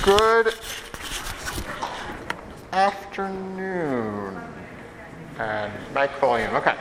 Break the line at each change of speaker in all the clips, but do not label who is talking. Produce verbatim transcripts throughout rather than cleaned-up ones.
Good afternoon. And mic volume, okay.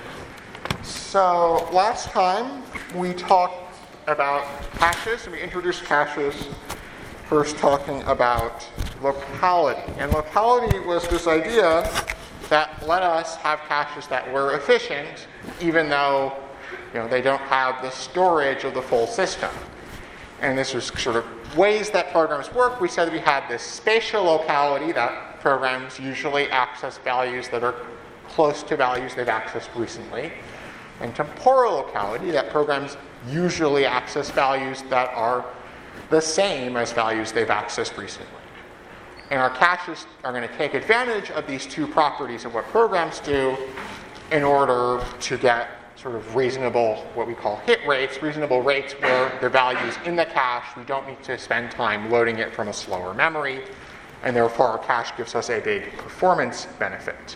So last time we talked about caches, and we introduced caches, first talking about locality. And locality was this idea that let us have caches that were efficient, even though you know, they don't have the storage of the full system. And this was sort of ways that programs work. We said we had this spatial locality, that programs usually access values that are close to values they've accessed recently. And temporal locality, that programs usually access values that are the same as values they've accessed recently. And our caches are going to take advantage of these two properties of what programs do in order to get sort of reasonable, what we call hit rates, reasonable rates where the value's in the cache. We don't need to spend time loading it from a slower memory, and therefore our cache gives us a big performance benefit.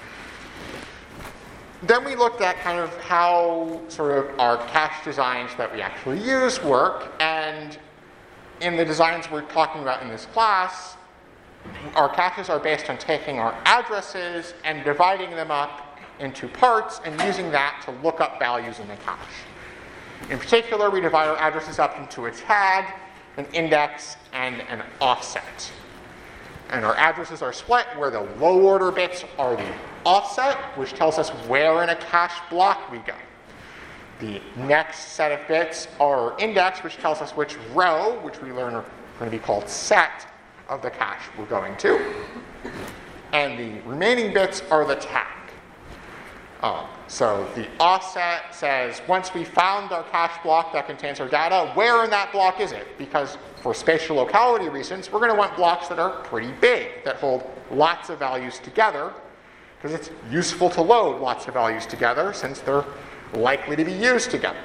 Then we looked at kind of how sort of our cache designs that we actually use work, and in the designs we're talking about in this class, our caches are based on taking our addresses and dividing them up into parts and using that to look up values in the cache. In particular, we divide our addresses up into a tag, an index, and an offset. And our addresses are split where the low order bits are the offset, which tells us where in a cache block we go. The next set of bits are index, which tells us which row, which we learn are going to be called set, of the cache we're going to. And the remaining bits are the tag. Um, so the offset says, once we found our cache block that contains our data, where in that block is it? Because for spatial locality reasons, we're going to want blocks that are pretty big, that hold lots of values together, because it's useful to load lots of values together since they're likely to be used together.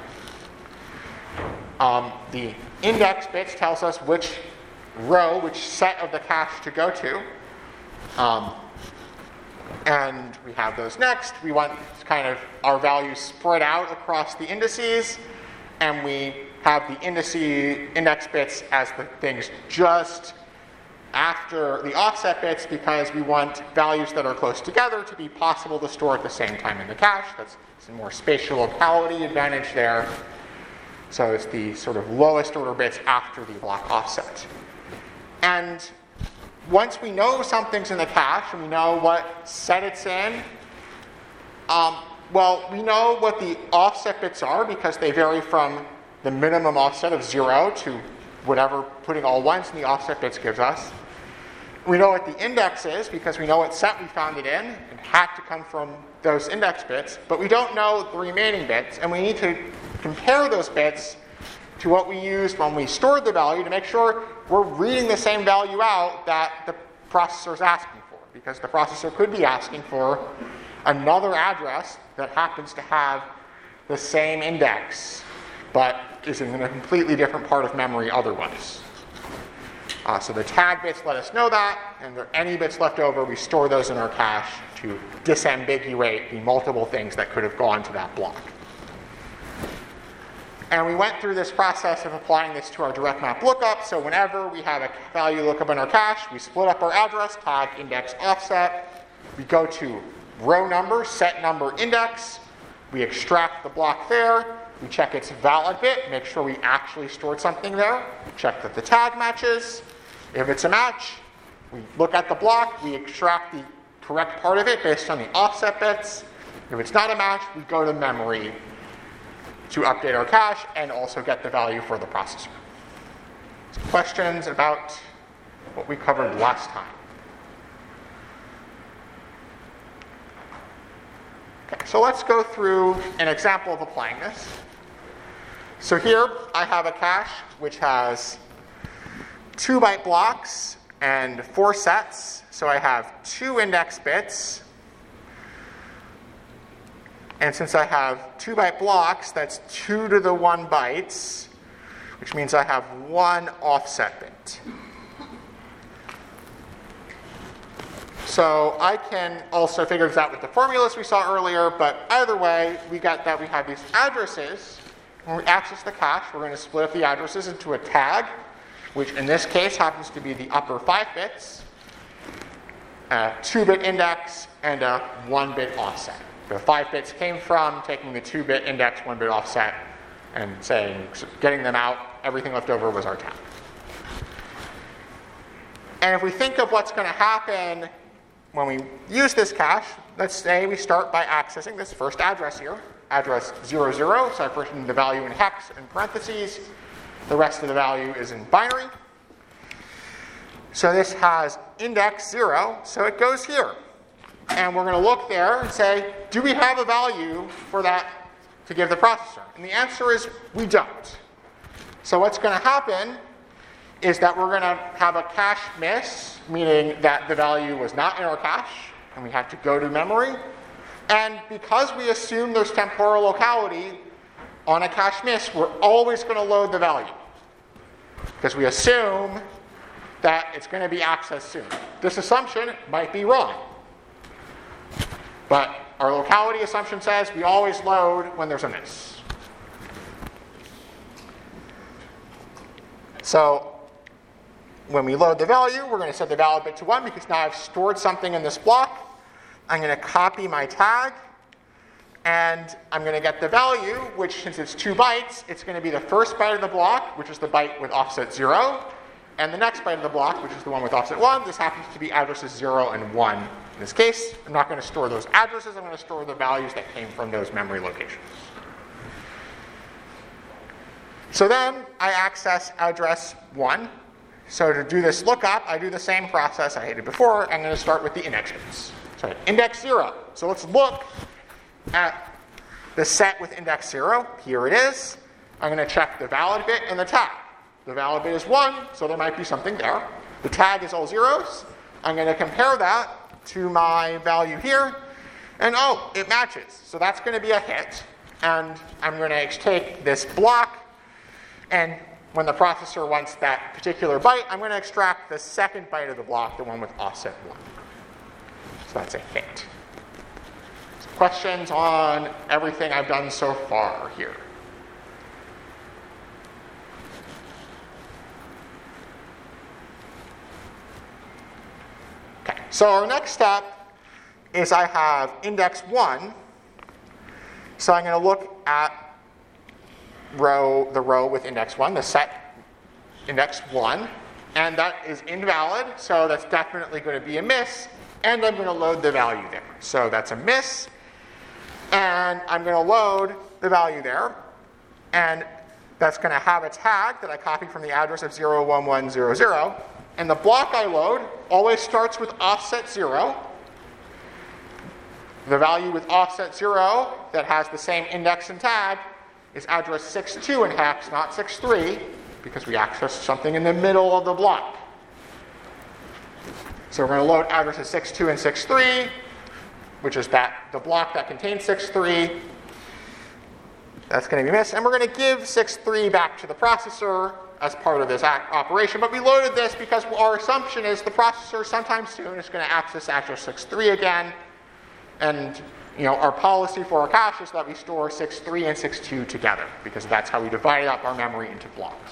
Um, the index bits tells us which row, which set of the cache to go to. Um, and we have those next. We want kind of our values spread out across the indices, and we have the indice, index bits as the things just after the offset bits because we want values that are close together to be possible to store at the same time in the cache. That's some more spatial locality advantage there. So it's the sort of lowest order bits after the block offset. And once we know something's in the cache and we know what set it's in, um, well, we know what the offset bits are because they vary from the minimum offset of zero to whatever putting all ones in the offset bits gives us. We know what the index is because we know what set we found it in and had to come from those index bits, but we don't know the remaining bits, and we need to compare those bits to what we used when we stored the value to make sure we're reading the same value out that the processor is asking for, because the processor could be asking for another address that happens to have the same index, but is in a completely different part of memory otherwise. Uh, so the tag bits let us know that, and if there are any bits left over, we store those in our cache to disambiguate the multiple things that could have gone to that block. And we went through this process of applying this to our direct map lookup. So whenever we have a value lookup in our cache, we split up our address, tag, index, offset. We go to row number, set number, index. We extract the block there. We check its valid bit, make sure we actually stored something there. Check that the tag matches. If it's a match, we look at the block. We extract the correct part of it based on the offset bits. If it's not a match, we go to memory to update our cache and also get the value for the processor. Questions about what we covered last time? Okay, so let's go through an example of applying this. So here I have a cache which has two byte blocks and four sets. So I have two index bits. And since I have two byte blocks, that's two to the one bytes, which means I have one offset bit. So I can also figure this out with the formulas we saw earlier, but either way, we got that we have these addresses. When we access the cache, we're going to split up the addresses into a tag which in this case happens to be the upper five bits, a two-bit index, and a one-bit offset. The five bits came from taking the two-bit index, one-bit offset, and saying, getting them out, everything left over was our tag. And if we think of what's going to happen when we use this cache, let's say we start by accessing this first address here, address zero zero, so I put in the value in hex in parentheses. The rest of the value is in binary. So this has index zero, so it goes here. And we're going to look there and say, do we have a value for that to give the processor? And the answer is we don't. So what's going to happen is that we're going to have a cache miss, meaning that the value was not in our cache, and we had to go to memory. And because we assume there's temporal locality on a cache miss, we're always going to load the value, because we assume that it's going to be accessed soon. This assumption might be wrong, but our locality assumption says we always load when there's a miss. So when we load the value, we're going to set the valid bit to one, because now I've stored something in this block. I'm going to copy my tag, and I'm going to get the value, which, since it's two bytes, it's going to be the first byte of the block, which is the byte with offset zero, and the next byte of the block, which is the one with offset one. This happens to be addresses zero and one. In this case, I'm not going to store those addresses. I'm going to store the values that came from those memory locations. So then I access address one. So to do this lookup, I do the same process I did before. I'm going to start with the index bits. So index zero. So let's look at the set with index zero. Here it is. I'm going to check the valid bit and the tag. The valid bit is one, so there might be something there. The tag is all zeros. I'm going to compare that to my value here. And oh, it matches. So that's going to be a hit. And I'm going to take this block, and when the processor wants that particular byte, I'm going to extract the second byte of the block, the one with offset one. So that's a hit. So questions on everything I've done so far here? Okay, so our next step is I have index one. So I'm going to look at row, the row with index one, the set index one, and that is invalid, so that's definitely going to be a miss, and I'm going to load the value there. So that's a miss, and I'm going to load the value there, and that's going to have a tag that I copied from the address of zero one one zero zero, and the block I load always starts with offset zero. The value with offset zero that has the same index and tag is address six two in hex, not six three, because we accessed something in the middle of the block. So we're going to load addresses six two and six three, which is that the block that contains six three. That's going to be missed. And we're going to give six three back to the processor as part of this operation. But we loaded this because our assumption is the processor sometime soon is going to access address six three again. And you know, our policy for our cache is that we store six three and six two together, because that's how we divide up our memory into blocks.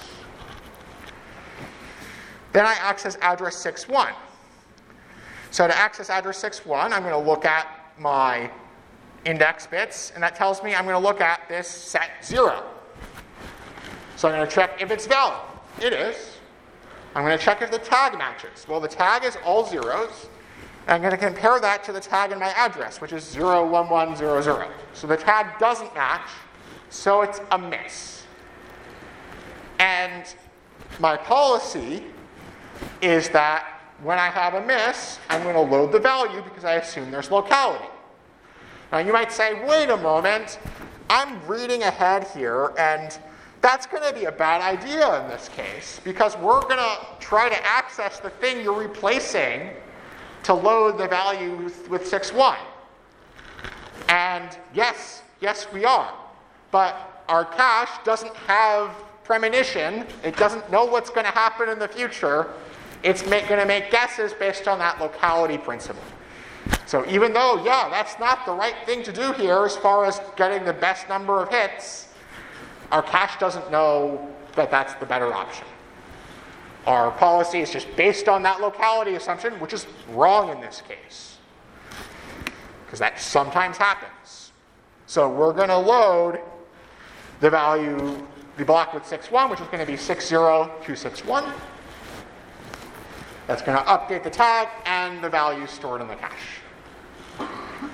Then I access address six one. So to access address six one, I'm going to look at my index bits, and that tells me I'm going to look at this set zero. So I'm going to check if it's valid. It is. I'm going to check if the tag matches. Well, the tag is all zeros. I'm going to compare that to the tag in my address, which is zero one one zero zero. So the tag doesn't match, so it's a miss. And my policy is that when I have a miss, I'm going to load the value because I assume there's locality. Now you might say, wait a moment, I'm reading ahead here, and that's going to be a bad idea in this case, because we're going to try to access the thing you're replacing to load the value with six one. And yes, yes we are. But our cache doesn't have premonition. It doesn't know what's going to happen in the future. It's going to make guesses based on that locality principle. So even though, yeah, that's not the right thing to do here as far as getting the best number of hits, our cache doesn't know that that's the better option. our policy is just based on that locality assumption, which is wrong in this case, because that sometimes happens. So we're going to load the value, the block with six one, which is going to be six zero two six one. That's going to update the tag and the value stored in the cache.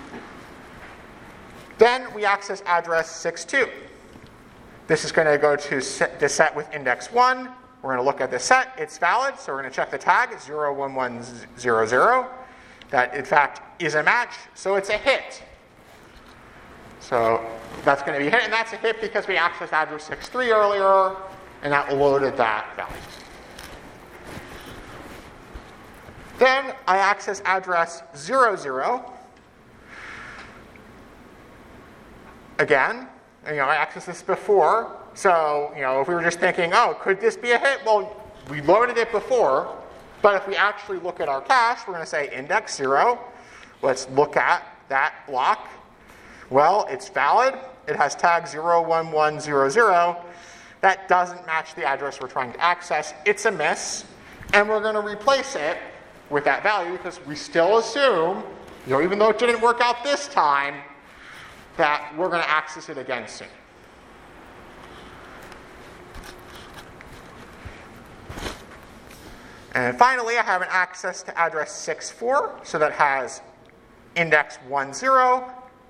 Then we access address six two. This is going to go to set, the set with index one. We're going to look at the set. It's valid, so we're going to check the tag. It's zero one one zero zero. That, in fact, is a match, so it's a hit. So that's going to be a hit, and that's a hit because we accessed address six three earlier, and that loaded that value. Then I access address zero zero. Again, you know, I accessed this before, so you know, if we were just thinking, oh, could this be a hit? Well, we loaded it before, but if we actually look at our cache, we're going to say index zero. Let's look at that block. Well, it's valid. It has tag zero one one zero zero. That doesn't match the address we're trying to access. It's a miss, and we're going to replace it with that value because we still assume, you know, even though it didn't work out this time, that we're going to access it again soon. And finally, I have an access to address six four, so that has index one zero.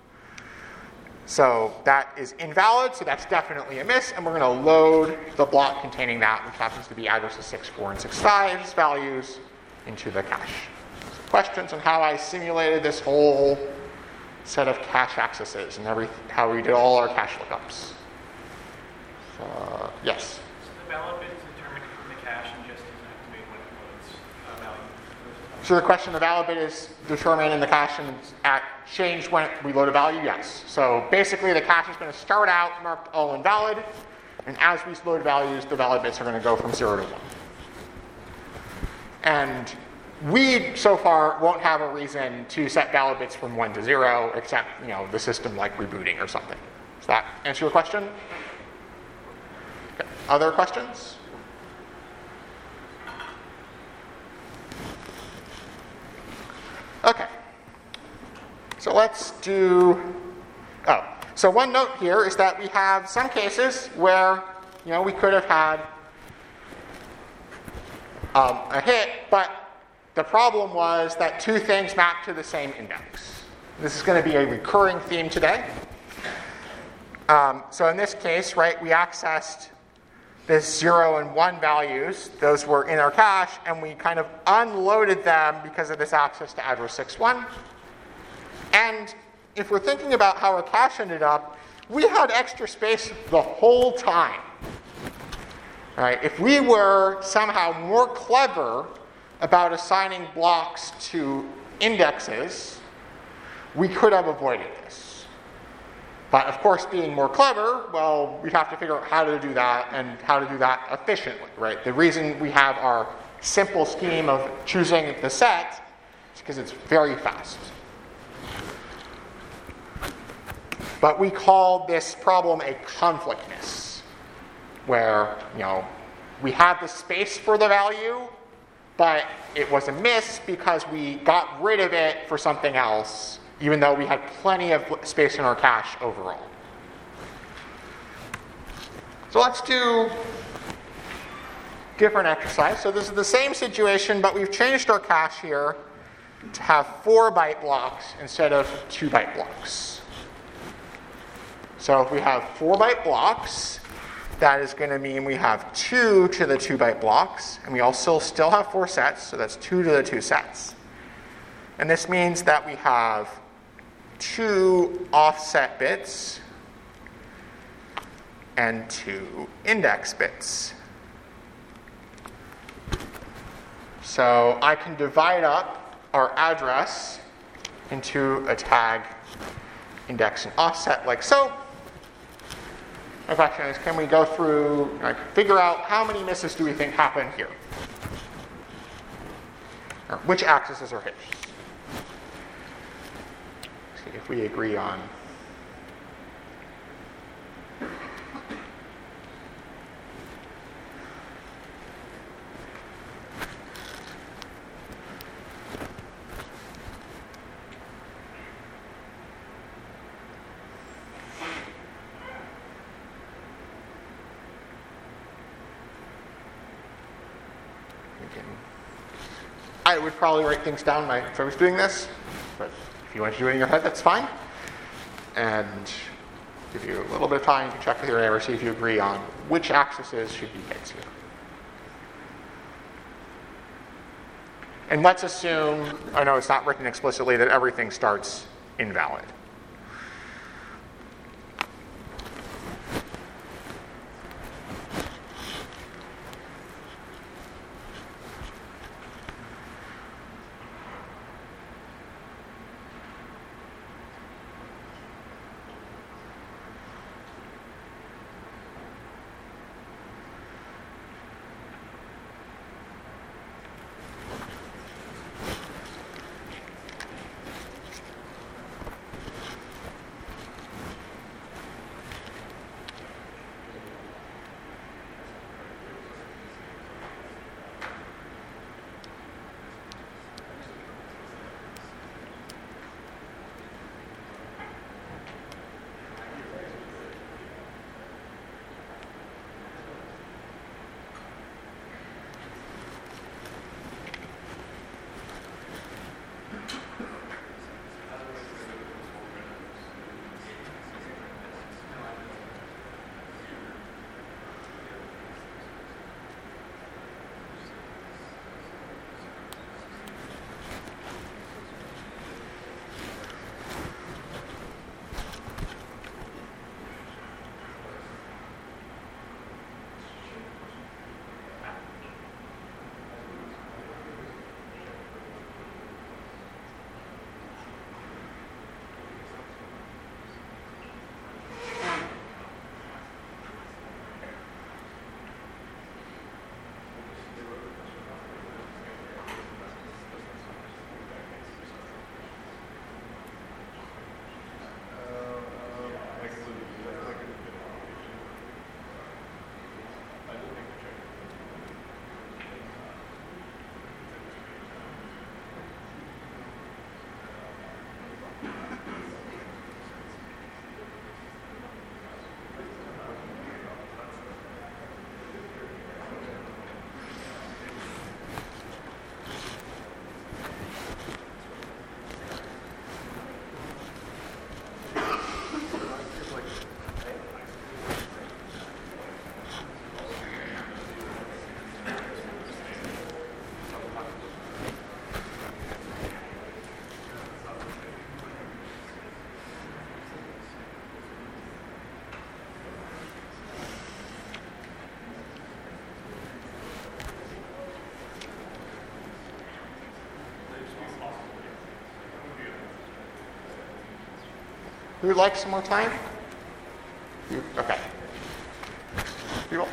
So that is invalid, so that's definitely a miss, and we're going to load the block containing that, which happens to be addresses six four and six five's values, into the cache. So questions on how I simulated this whole set of cache accesses and every, how we did all our cache lookups. Uh, yes?
So the valid bit is determined from the cache and just inactivated when it loads a value.
So the question, the valid bit is determined in the cache and at changed when we load a value? Yes. So basically the cache is going to start out marked all invalid, and as we load values, the valid bits are going to go from zero to one. And we, so far, won't have a reason to set valid bits from one to zero, except, you know, the system like rebooting or something. Does that answer your question? Okay. Other questions? Okay. So let's do, oh, so one note here is that we have some cases where, you know, we could have had um, a hit, but the problem was that two things map to the same index. This is going to be a recurring theme today. Um, so in this case, right, we accessed this zero and one values. Those were in our cache, and we kind of unloaded them because of this access to address six one. And if we're thinking about how our cache ended up, we had extra space the whole time. Right? If we were somehow more clever about assigning blocks to indexes, we could have avoided this. But of course, being more clever, well, we'd have to figure out how to do that and how to do that efficiently, right? The reason we have our simple scheme of choosing the set is because it's very fast. But we call this problem a conflictness, where, you know, we have the space for the value, but it was a miss because we got rid of it for something else, even though we had plenty of space in our cache overall. So let's do different exercise. So this is the same situation, but we've changed our cache here to have four byte blocks instead of two byte blocks. So if we have four byte blocks, that is going to mean we have two to the two byte blocks, and we also still have four sets, so that's two to the two sets. And this means that we have two offset bits and two index bits. So I can divide up our address into a tag, index, and offset like so. My question is, can we go through, like, figure out how many misses do we think happen here? Or which accesses are hits? See if we agree on. can, I would probably write things down my, if I was doing this, but if you want to do it in your head, that's fine. And give you a little bit of time to check with your neighbor, see if you agree on which axes should be hits here. And let's assume, I know it's not written explicitly, that everything starts invalid. Who would like some more time? You, okay. People?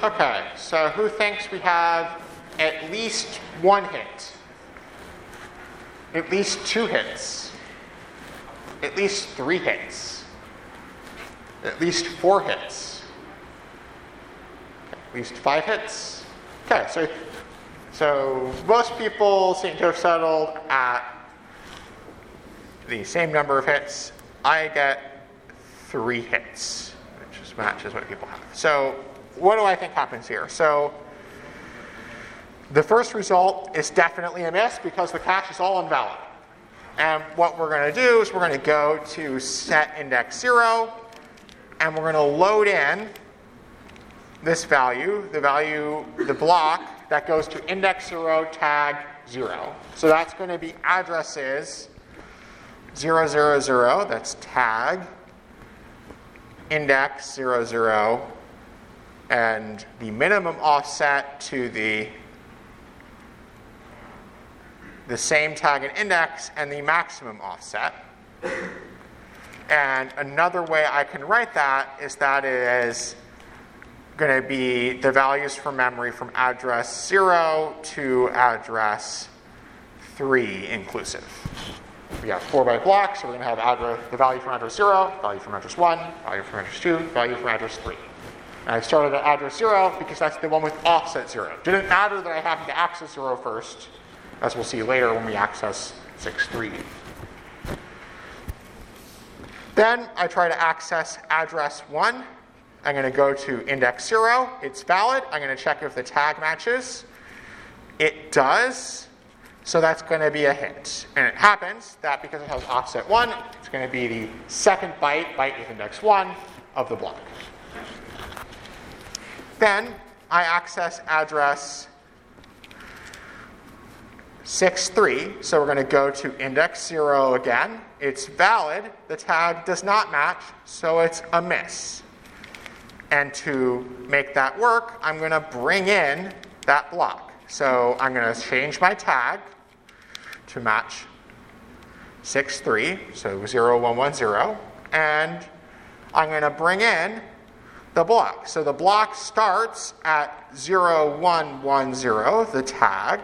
Okay, so who thinks we have at least one hit? At least two hits? At least three hits? At least four hits? At least five hits? Okay, so, so most people seem to have settled at the same number of hits. I get three hits, which just matches what people have. So what do I think happens here? So the first result is definitely a miss because the cache is all invalid. And what we're going to do is we're going to go to set index zero, and we're going to load in this value, the value, the block that goes to index zero tag zero. So that's going to be addresses zero, zero, zero, that's tag, index zero, zero, and the minimum offset to the the same tag and index and the maximum offset. And another way I can write that is that it is going to be the values from memory from address zero to address three inclusive. We have four byte blocks, so we're going to have address, the value from address zero, value from address one, value from address two, value from address three. And I started at address zero because that's the one with offset zero. Didn't matter that I happened to access zero first, as we'll see later when we access six three. Then I try to access address one. I'm going to go to index zero. It's valid. I'm going to check if the tag matches. It does. So that's going to be a hit. And it happens that because it has offset one, it's going to be the second byte, byte with index one, of the block. Then I access address six three, so we're going to go to index zero again. It's valid. The tag does not match, so it's a miss. And to make that work, I'm going to bring in that block. So I'm going to change my tag to match six three, so zero one one zero, and I'm going to bring in the block. So the block starts at zero one one zero, the tag,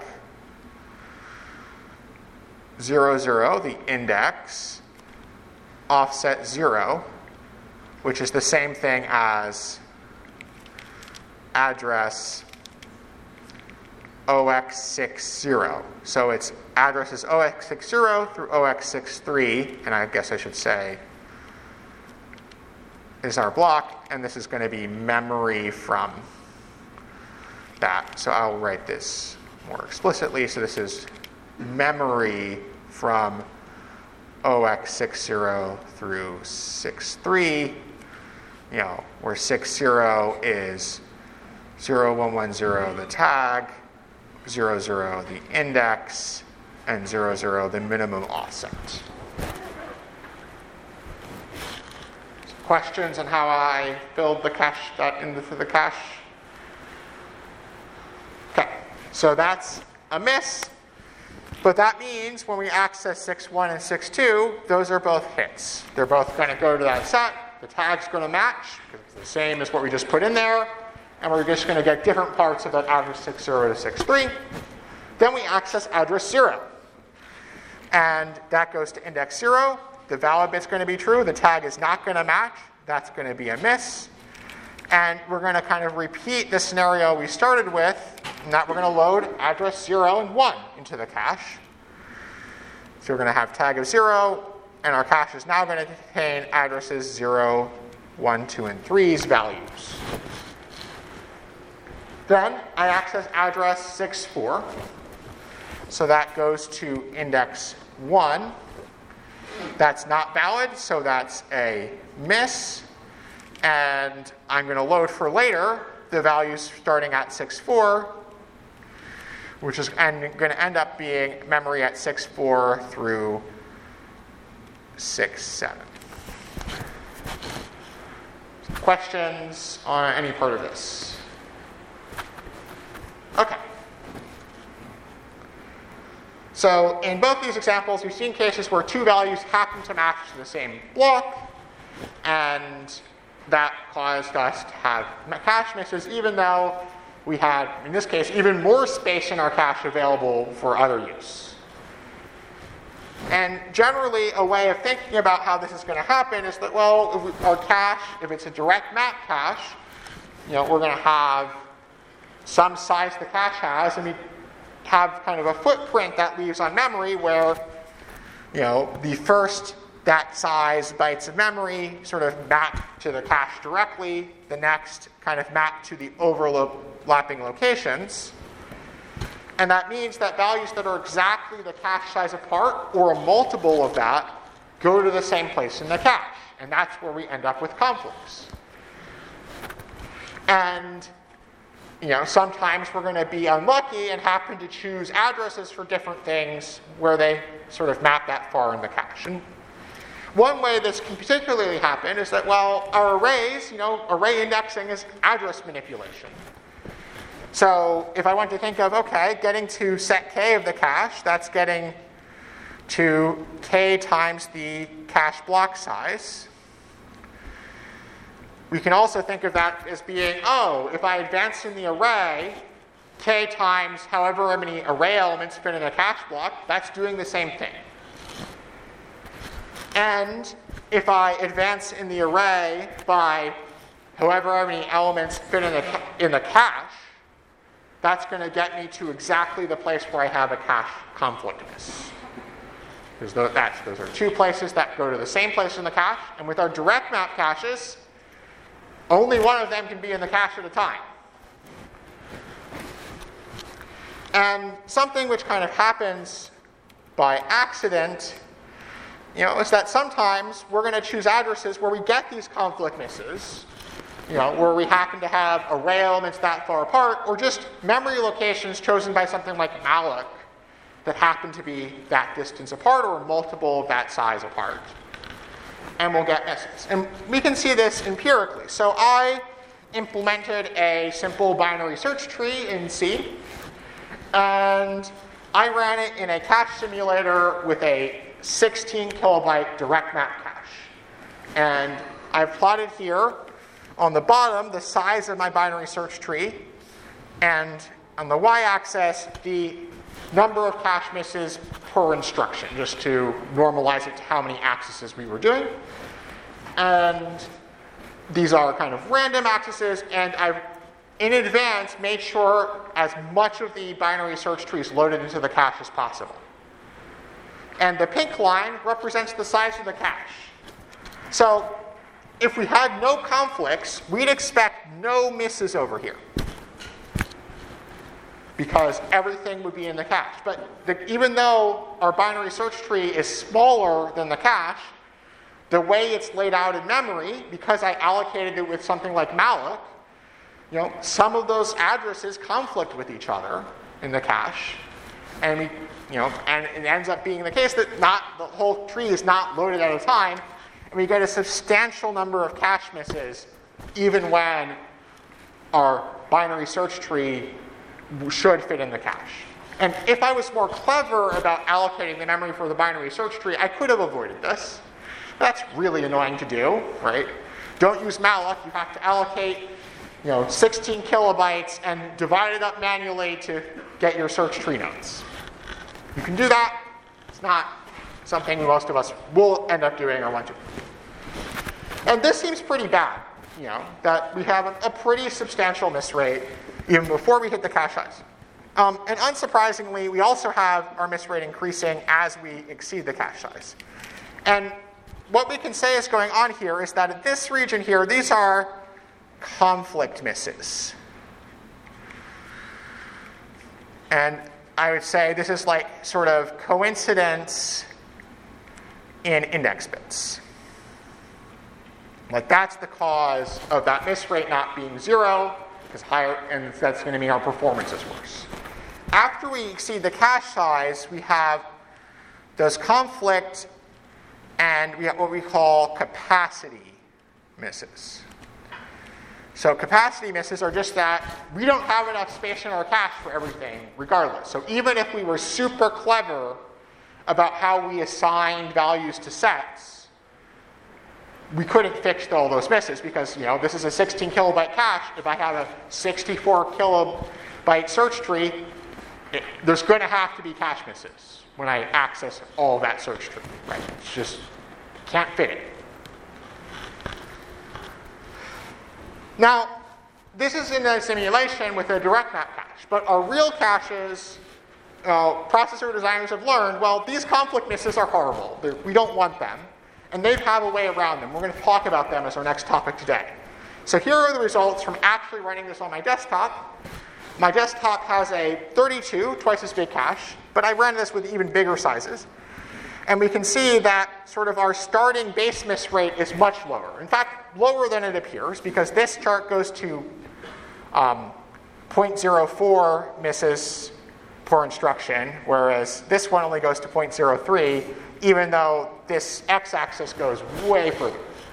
zero zero, the index, offset zero, which is the same thing as address O X six zero. So it's addresses O X six zero through O X six three, and I guess I should say is our block, and this is going to be memory from that. So I'll write this more explicitly. So this is memory from O X six zero through six three, you know, where six zero is zero one one zero the tag, zero zero the index, and zero zero the minimum offset. Questions on how I filled the cache that into the cache? Okay, so that's a miss. But that means when we access six one and six two, those are both hits. They're both going to go to that set. The tag's going to match because it's the same as what we just put in there. And we're just going to get different parts of that address six zero to six three. Then we access address zero. And that goes to index zero. The valid bit's going to be true. The tag is not going to match. That's going to be a miss. And we're going to kind of repeat the scenario we started with, and that we're going to load address zero and one into the cache. So we're going to have tag of zero, and our cache is now going to contain addresses zero, one, two, and three's values. Then I access address six four. So that goes to index one. That's not valid, so that's a miss. And I'm going to load for later the values starting at six four, which is going to end up being memory at six four through six seven. Questions on any part of this? Okay. So in both these examples, we've seen cases where two values happen to match to the same block, and that caused us to have cache misses, even though we had, in this case, even more space in our cache available for other use. And generally, a way of thinking about how this is going to happen is that, well, if we, our cache, if it's a direct map cache, you know, we're going to have some size the cache has, and we have kind of a footprint that leaves on memory where, you know, the first that size bytes of memory sort of map to the cache directly, the next kind of map to the overlapping locations. And that means that values that are exactly the cache size apart, or a multiple of that, go to the same place in the cache. And that's where we end up with conflicts. And, you know, sometimes we're going to be unlucky and happen to choose addresses for different things where they sort of map that far in the cache. And one way this can particularly happen is that, well, our arrays, you know, array indexing is address manipulation. So if I want to think of, okay, getting to set k of the cache, that's getting to k times the cache block size. We can also think of that as being, oh, if I advance in the array, k times however many array elements fit in a cache block, that's doing the same thing. And if I advance in the array by however many elements fit in the, in the cache, that's going to get me to exactly the place where I have a cache conflict miss. Because those, that's, those are two places that go to the same place in the cache. And with our direct map caches, only one of them can be in the cache at a time. And something which kind of happens by accident, you know, is that sometimes we're going to choose addresses where we get these conflict misses, you know, where we happen to have array elements that far apart, or just memory locations chosen by something like malloc that happen to be that distance apart, or multiple of that size apart. And we'll get misses. And we can see this empirically. So I implemented a simple binary search tree in C, and I ran it in a cache simulator with a sixteen kilobyte direct map cache. And I've plotted here on the bottom the size of my binary search tree, and on the y-axis the number of cache misses per instruction, just to normalize it to how many accesses we were doing. And these are kind of random accesses, and I've in advance made sure as much of the binary search tree is loaded into the cache as possible. And the pink line represents the size of the cache. So if we had no conflicts, we'd expect no misses over here, because everything would be in the cache. But the, even though our binary search tree is smaller than the cache, the way it's laid out in memory, because I allocated it with something like malloc, you know, some of those addresses conflict with each other in the cache, and we, you know, and it ends up being the case that not the whole tree is not loaded at a time, and we get a substantial number of cache misses, even when our binary search tree should fit in the cache. And if I was more clever about allocating the memory for the binary search tree, I could have avoided this. That's really annoying to do, right? Don't use malloc. You have to allocate, you know, sixteen kilobytes and divide it up manually to get your search tree nodes. You can do that. It's not something most of us will end up doing or want to. And this seems pretty bad, you know, that we have a, a pretty substantial miss rate even before we hit the cache size. Um, and unsurprisingly, we also have our miss rate increasing as we exceed the cache size. And what we can say is going on here is that at this region here, these are conflict misses. And I would say this is like sort of coincidence in index bits. Like that's the cause of that miss rate not being zero, because higher, and that's going to mean our performance is worse. After we exceed the cache size, we have those conflict and we have what we call capacity misses. So capacity misses are just that we don't have enough space in our cache for everything, regardless. So even if we were super clever about how we assigned values to sets, we couldn't fix all those misses because, you know, this is a sixteen kilobyte cache. If I have a sixty-four kilobyte search tree, it, there's going to have to be cache misses when I access all of that search tree, right? It's just, can't fit it. Now, this is in a simulation with a direct map cache, but our real caches, uh, processor designers have learned, well, these conflict misses are horrible. They're, we don't want them. And they have a way around them. We're going to talk about them as our next topic today. So here are the results from actually running this on my desktop. My desktop has a thirty-two, twice as big cache, but I ran this with even bigger sizes. And we can see that sort of our starting base miss rate is much lower. In fact, lower than it appears, because this chart goes to um, zero point zero four misses per instruction, whereas this one only goes to zero point zero three, even though this x-axis goes way further.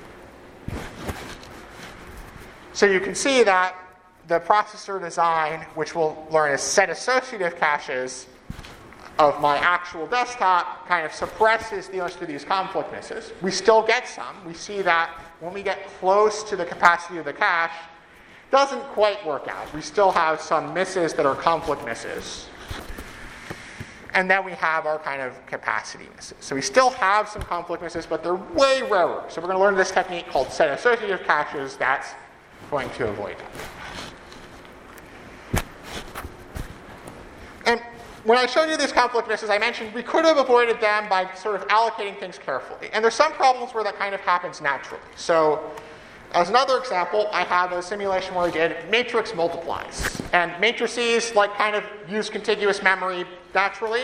So you can see that the processor design, which we'll learn as set associative caches of my actual desktop, kind of suppresses the most of these conflict misses. We still get some. We see that when we get close to the capacity of the cache, it doesn't quite work out. We still have some misses that are conflict misses. And then we have our kind of capacity misses. So we still have some conflict misses, but they're way rarer. So we're going to learn this technique called set associative caches that's going to avoid that. And when I showed you these conflict misses, I mentioned we could have avoided them by sort of allocating things carefully. And there's some problems where that kind of happens naturally. So as another example, I have a simulation where I did matrix multiplies. And matrices like kind of use contiguous memory naturally.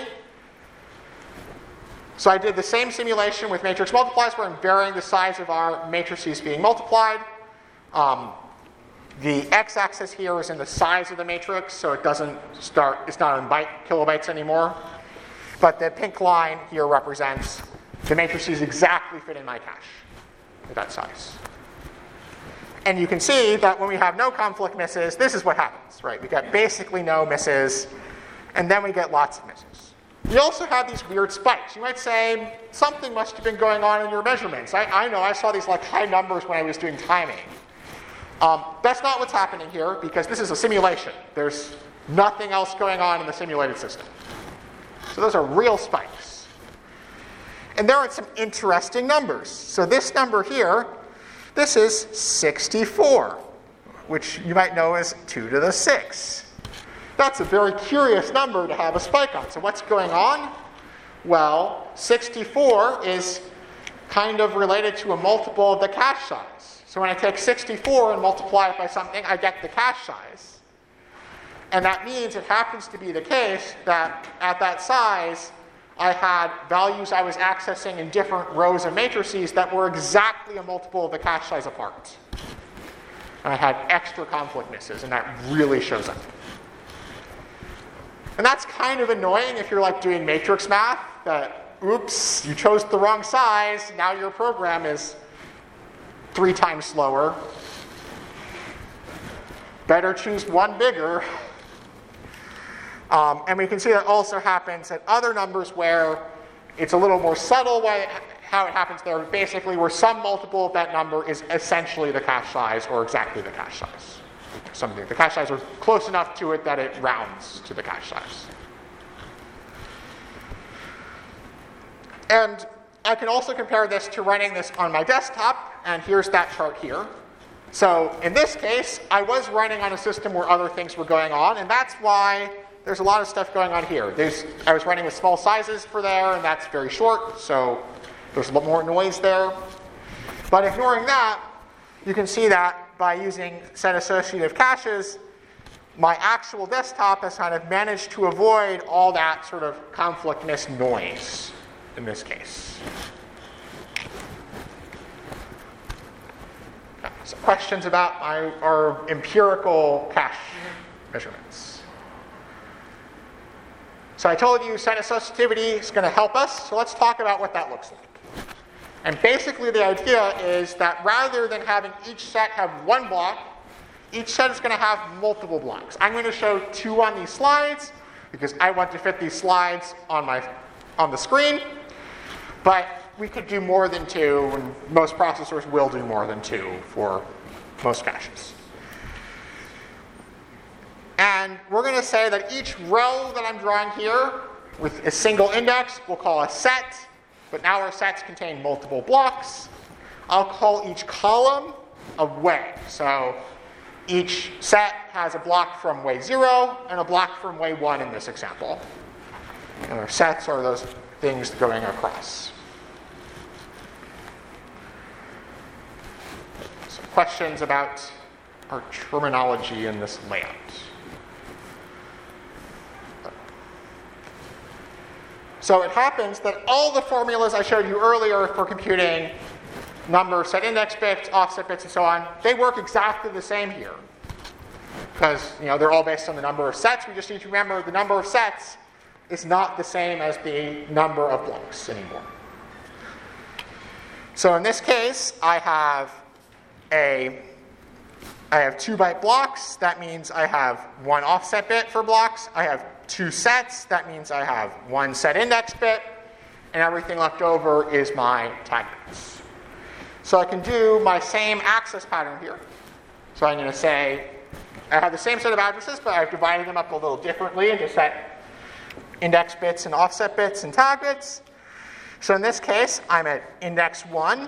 So I did the same simulation with matrix multiplies where I'm varying the size of our matrices being multiplied. Um, the x-axis here is in the size of the matrix, so it doesn't start, it's not in byte, kilobytes anymore. But the pink line here represents the matrices exactly fit in my cache at that size. And you can see that when we have no conflict misses, this is what happens, right? We get basically no misses, and then we get lots of misses. We also have these weird spikes. You might say, something must have been going on in your measurements. I, I know, I saw these like high numbers when I was doing timing. Um, that's not what's happening here, because this is a simulation. There's nothing else going on in the simulated system. So those are real spikes. And there are some interesting numbers. So this number here, this is sixty-four, which you might know as two to the six. That's a very curious number to have a spike on. So what's going on? Well, sixty-four is kind of related to a multiple of the cache size. So when I take sixty-four and multiply it by something, I get the cache size. And that means it happens to be the case that at that size, I had values I was accessing in different rows of matrices that were exactly a multiple of the cache size apart. And I had extra conflict misses, and that really shows up. And that's kind of annoying if you're like doing matrix math, that, oops, you chose the wrong size, now your program is three times slower. Better choose one bigger. Um, and we can see that also happens at other numbers where it's a little more subtle way, how it happens there. Basically, where some multiple of that number is essentially the cache size or exactly the cache size. Something the cache size is close enough to it that it rounds to the cache size. And I can also compare this to running this on my desktop, and here's that chart here. So in this case, I was running on a system where other things were going on, and that's why there's a lot of stuff going on here. There's, I was running with small sizes for there, and that's very short, so there's a lot more noise there. But ignoring that, you can see that by using set associative caches, my actual desktop has kind of managed to avoid all that sort of conflict miss noise in this case. So questions about my, our empirical cache measurements? So I told you set associativity is going to help us, so let's talk about what that looks like. And basically the idea is that rather than having each set have one block, each set is going to have multiple blocks. I'm going to show two on these slides because I want to fit these slides on my on the screen. But we could do more than two, and most processors will do more than two for most caches. And we're going to say that each row that I'm drawing here with a single index we'll call a set, but now our sets contain multiple blocks. I'll call each column a way. So each set has a block from way zero and a block from way one in this example. And our sets are those things going across. Some questions about our terminology in this layout. So it happens that all the formulas I showed you earlier for computing number, set index bits, offset bits, and so on, they work exactly the same here. Because you know, they're all based on the number of sets. We just need to remember the number of sets is not the same as the number of blocks anymore. So in this case, I have a I have two byte blocks. That means I have one offset bit for blocks. I have two sets. That means I have one set index bit. And everything left over is my tag bits. So I can do my same access pattern here. So I'm going to say I have the same set of addresses, but I've divided them up a little differently into set index bits and offset bits and tag bits. So in this case, I'm at index one.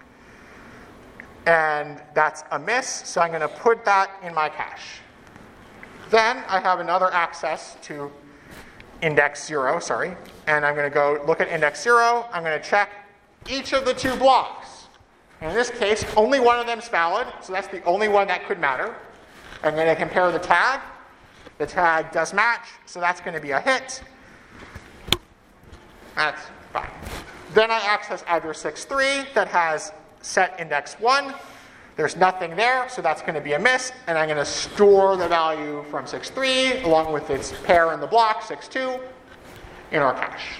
And that's a miss, so I'm going to put that in my cache. Then I have another access to index zero, sorry. And I'm going to go look at index zero. I'm going to check each of the two blocks. And in this case, only one of them is valid, so that's the only one that could matter. I'm going to compare the tag. The tag does match, so that's going to be a hit. That's fine. Then I access address six three that has set index one. There's nothing there, so that's going to be a miss. And I'm going to store the value from six three along with its pair in the block, six two, in our cache.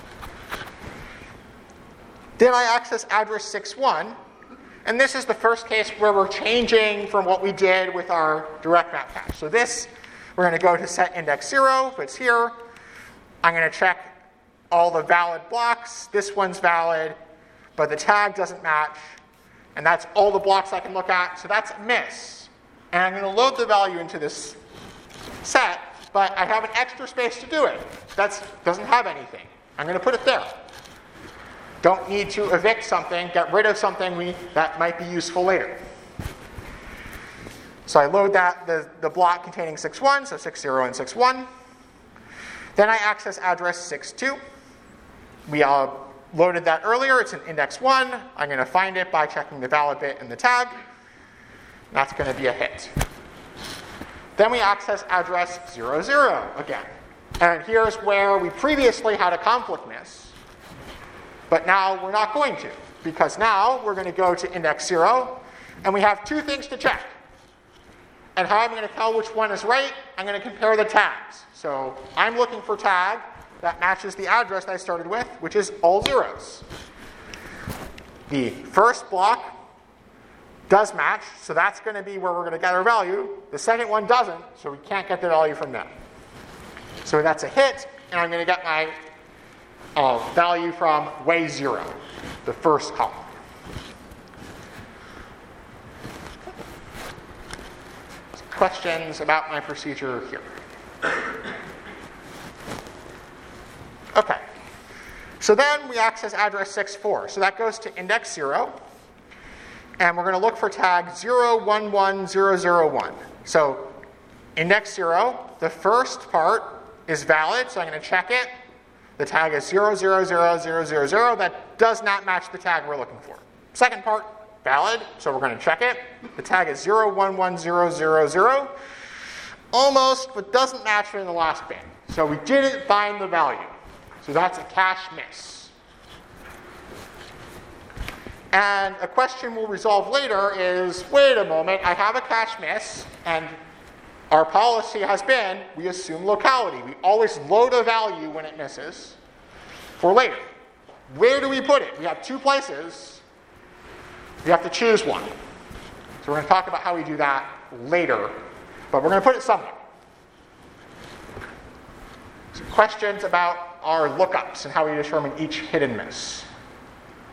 Then I access address six one. And this is the first case where we're changing from what we did with our direct map cache. So this, we're going to go to set index zero, if it's here. I'm going to check all the valid blocks. This one's valid, but the tag doesn't match. And that's all the blocks I can look at. So that's a miss. And I'm going to load the value into this set, but I have an extra space to do it. That doesn't have anything. I'm going to put it there. Don't need to evict something, get rid of something we, that might be useful later. So I load that the, the block containing six one, so six zero and six one. Then I access address six two. We uh, loaded that earlier. It's in index one. I'm going to find it by checking the valid bit and the tag. That's going to be a hit. Then we access address zero zero again. And here's where we previously had a conflict miss. But now we're not going to, because now we're going to go to index zero, and we have two things to check. And how I'm going to tell which one is right, I'm going to compare the tags. So I'm looking for tag that matches the address that I started with, which is all zeros. The first block does match, so that's going to be where we're going to get our value. The second one doesn't, so we can't get the value from them. So that's a hit, and I'm going to get my uh, value from way zero, the first column. Questions about my procedure here? Okay. So then we access address six four. So that goes to index zero. And we're going to look for tag zero one one zero zero one. So index zero, the first part is valid, so I'm going to check it. The tag is zero zero zero zero zero zero. That does not match the tag we're looking for. Second part, valid, so we're going to check it. The tag is zero one one zero zero zero. Almost, but doesn't match it in the last bit. So we didn't find the value. So that's a cache miss. And a question we'll resolve later is, wait a moment, I have a cache miss, and our policy has been we assume locality. We always load a value when it misses for later. Where do we put it? We have two places. We have to choose one. So we're going to talk about how we do that later, but we're going to put it somewhere. So questions about our lookups and how we determine each hit and miss?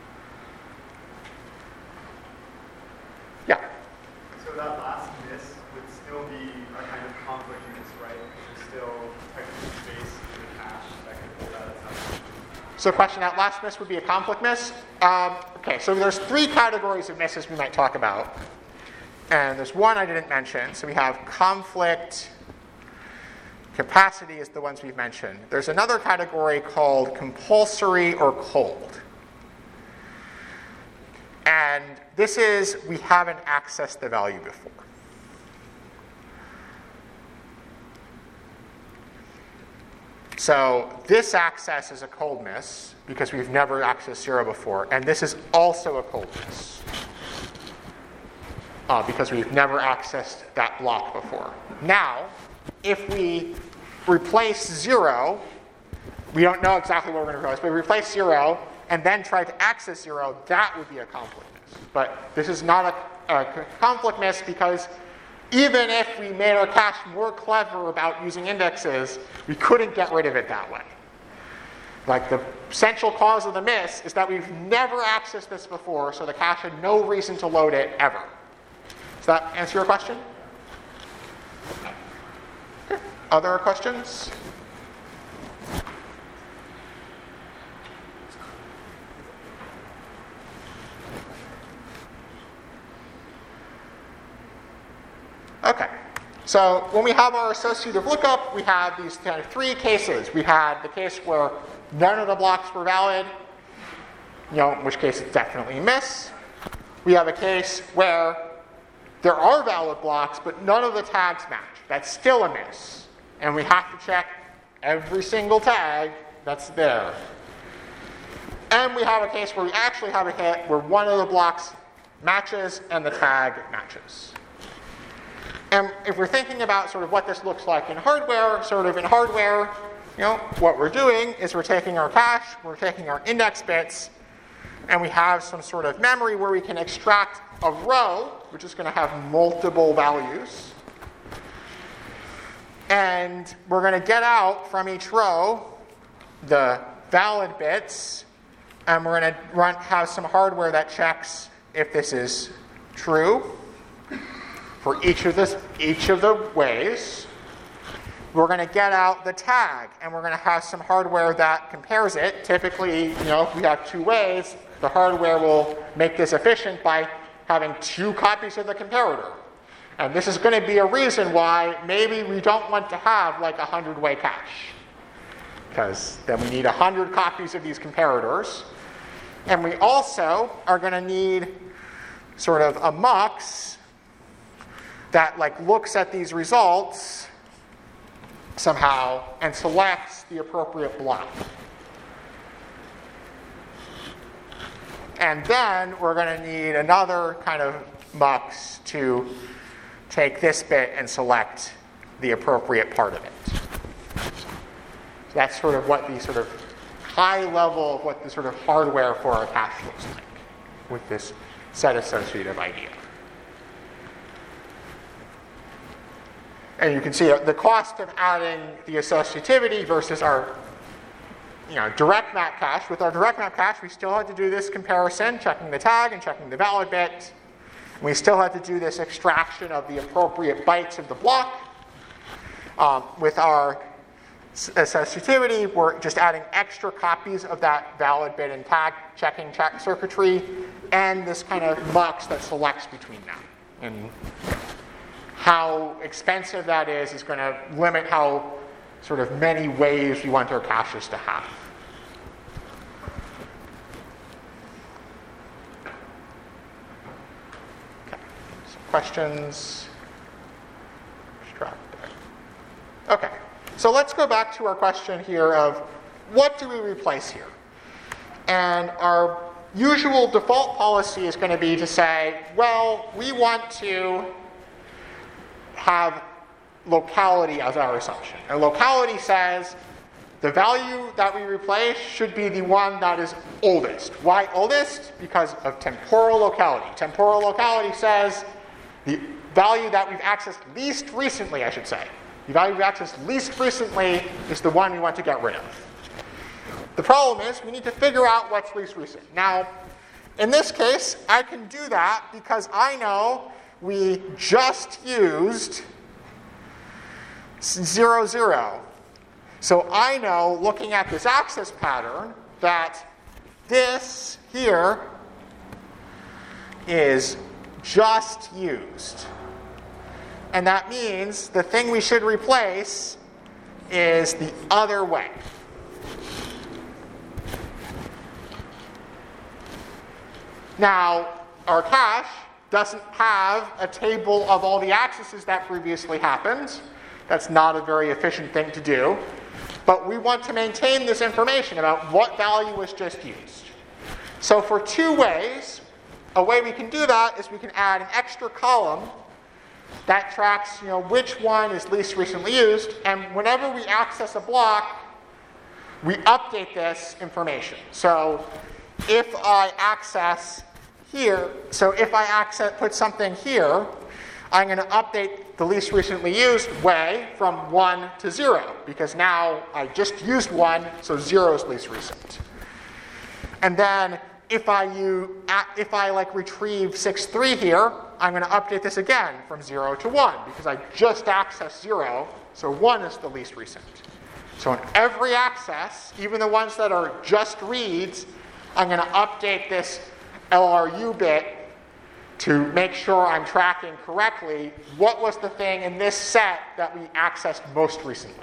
So question, that last miss would be a conflict miss? Um, okay, so there's three categories of misses we might talk about. And there's one I didn't mention. So we have conflict, capacity is the ones we've mentioned. There's another category called compulsory or cold. And this is, we haven't accessed the value before. So this access is a cold miss because we've never accessed zero before. And this is also a cold miss uh, because we've never accessed that block before. Now, if we replace zero, we don't know exactly what we're going to replace, but we replace zero and then try to access zero, that would be a conflict miss. But this is not a, a conflict miss because even if we made our cache more clever about using indexes, we couldn't get rid of it that way. Like the central cause of the miss is that we've never accessed this before, so the cache had no reason to load it ever. Does that answer your question? Okay. Other questions? Okay, so when we have our associative lookup, we have these kind of three cases. We had the case where none of the blocks were valid, you know, in which case it's definitely a miss. We have a case where there are valid blocks, but none of the tags match. That's still a miss. And we have to check every single tag that's there. And we have a case where we actually have a hit where one of the blocks matches and the tag matches. And if we're thinking about sort of what this looks like in hardware, sort of in hardware, you know, what we're doing is we're taking our cache, we're taking our index bits, and we have some sort of memory where we can extract a row, which is going to have multiple values. And we're going to get out from each row the valid bits, and we're going to run have some hardware that checks if this is true. For each of this, each of the ways, we're going to get out the tag, and we're going to have some hardware that compares it. Typically, you know, if we have two ways, the hardware will make this efficient by having two copies of the comparator. And this is going to be a reason why maybe we don't want to have like a hundred-way cache, because then we need a hundred copies of these comparators. And we also are going to need sort of a mux that like looks at these results somehow and selects the appropriate block. And then we're going to need another kind of mux to take this bit and select the appropriate part of it. So that's sort of what the sort of high level of what the sort of hardware for our cache looks like with this set associative idea. And you can see the cost of adding the associativity versus our you know, direct map cache. With our direct map cache, we still had to do this comparison, checking the tag and checking the valid bit. And we still had to do this extraction of the appropriate bytes of the block. Um, with our associativity, we're just adding extra copies of that valid bit and tag checking check circuitry, and this kind of mux that selects between them. And how expensive that is is going to limit how sort of many ways we want our caches to have. Okay, some questions? Okay, so let's go back to our question here of what do we replace here? And our usual default policy is going to be to say, well, we want to have locality as our assumption. And locality says the value that we replace should be the one that is oldest. Why oldest? Because of temporal locality. Temporal locality says the value that we've accessed least recently, I should say. The value we've accessed least recently is the one we want to get rid of. The problem is we need to figure out what's least recent. Now, in this case, I can do that because I know we just used zero, zero. So I know, looking at this access pattern, that this here is just used. And that means the thing we should replace is the other way. Now, our cache doesn't have a table of all the accesses that previously happened. That's not a very efficient thing to do. But we want to maintain this information about what value was just used. So for two ways, a way we can do that is we can add an extra column that tracks, you know, which one is least recently used, and whenever we access a block, we update this information. So if I access here, so if I access put something here, I'm going to update the least recently used way from one to zero, because now I just used one, so zero is least recent. And then if I use, if I like retrieve six three here, I'm going to update this again from zero to one, because I just accessed zero, so one is the least recent. So in every access, even the ones that are just reads, I'm going to update this L R U bit to make sure I'm tracking correctly what was the thing in this set that we accessed most recently.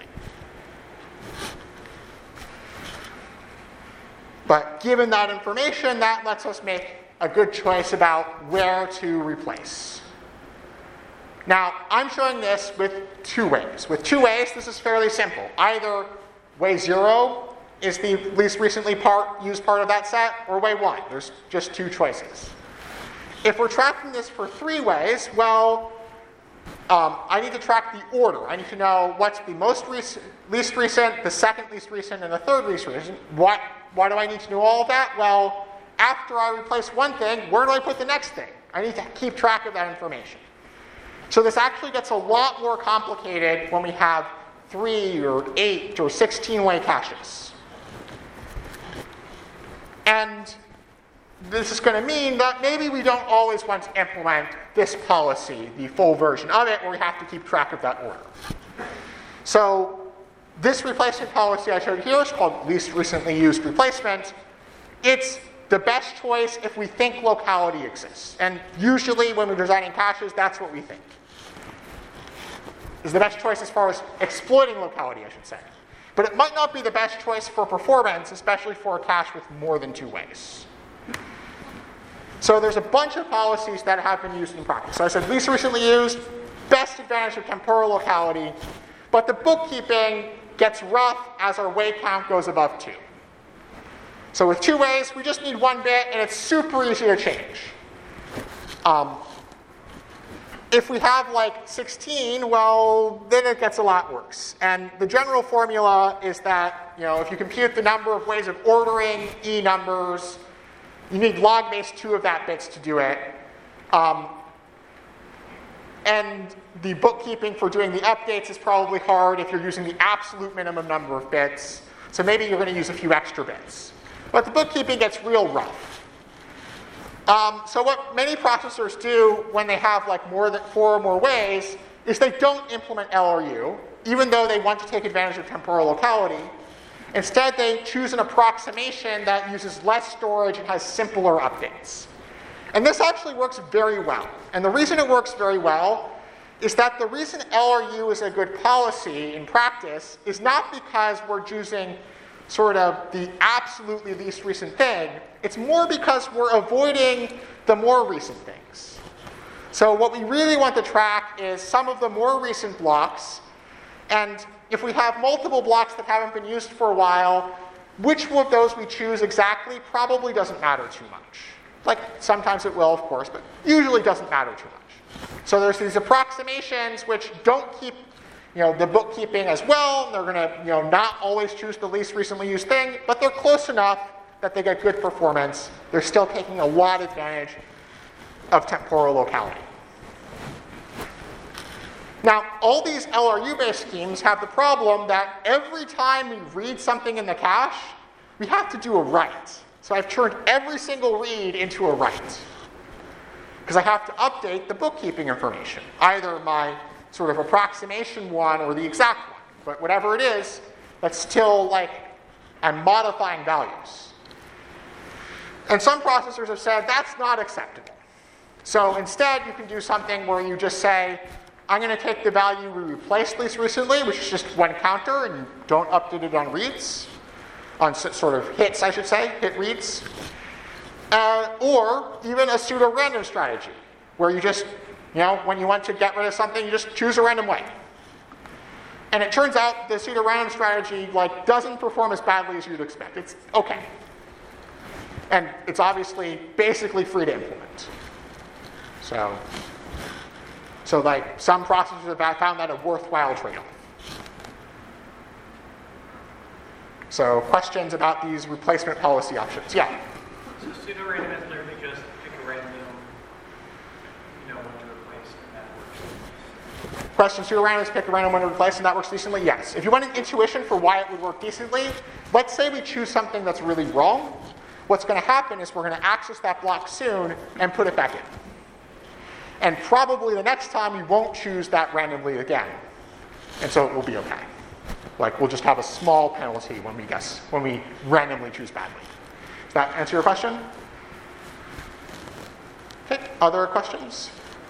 But given that information, that lets us make a good choice about where to replace. Now, I'm showing this with two ways. With two ways, this is fairly simple. Either way zero is the least recently part, used part of that set, or way one. There's just two choices. If we're tracking this for three ways, well, um, I need to track the order. I need to know what's the most recent, least recent, the second least recent, and the third least recent. What, why do I need to know all of that? Well, after I replace one thing, where do I put the next thing? I need to keep track of that information. So this actually gets a lot more complicated when we have three or eight or sixteen-way caches. And this is going to mean that maybe we don't always want to implement this policy, the full version of it, where we have to keep track of that order. So this replacement policy I showed here is called least recently used replacement. It's the best choice if we think locality exists. And usually when we're designing caches, that's what we think. Is the best choice as far as exploiting locality, I should say. But it might not be the best choice for performance, especially for a cache with more than two ways. So there's a bunch of policies that have been used in practice. So I said least recently used, best advantage of temporal locality, but the bookkeeping gets rough as our way count goes above two. So with two ways, we just need one bit, and it's super easy to change. Um, if we have like sixteen, well, then it gets a lot worse. And the general formula is that, you know, if you compute the number of ways of ordering E numbers, you need log base two of that bits to do it. Um, and the bookkeeping for doing the updates is probably hard if you're using the absolute minimum number of bits. So maybe you're going to use a few extra bits. But the bookkeeping gets real rough. Um, so what many processors do when they have like more than four or more ways is they don't implement L R U, even though they want to take advantage of temporal locality. Instead, they choose an approximation that uses less storage and has simpler updates. And this actually works very well. And the reason it works very well is that the reason L R U is a good policy in practice is not because we're choosing sort of the absolutely least recent thing. It's more because we're avoiding the more recent things. So what we really want to track is some of the more recent blocks. And if we have multiple blocks that haven't been used for a while, which of those we choose exactly probably doesn't matter too much. Like, sometimes it will, of course, but usually doesn't matter too much. So there's these approximations which don't keep, you know, the bookkeeping as well. They're going to, you know, not always choose the least recently used thing, but they're close enough that they get good performance. They're still taking a lot of advantage of temporal locality. Now, all these L R U-based schemes have the problem that every time we read something in the cache, we have to do a write. So I've turned every single read into a write, because I have to update the bookkeeping information, either my sort of approximation one or the exact one. But whatever it is, that's still like and modifying values. And some processors have said that's not acceptable. So instead, you can do something where you just say, I'm going to take the value we replaced least recently, which is just one counter, and you don't update it on reads, on sort of hits, I should say, hit reads. Uh, or even a pseudo-random strategy, where you just, you know, when you want to get rid of something, you just choose a random way. And it turns out the pseudo-random strategy like doesn't perform as badly as you'd expect. It's okay. And it's obviously basically free to implement. So, so like some processors have found that a worthwhile trade-off. So questions about these replacement policy options? Yeah?
So pseudo-random is literally just pick a random, you know, one to replace, and that works.
Question, pseudo-random is pick a random one to replace, and that works decently? Yes. If you want an intuition for why it would work decently, let's say we choose something that's really wrong. What's going to happen is we're going to access that block soon and put it back in. And probably the next time we won't choose that randomly again. And so it will be okay. Like we'll just have a small penalty when we guess, when we randomly choose badly. Does that answer your question? Okay, other questions?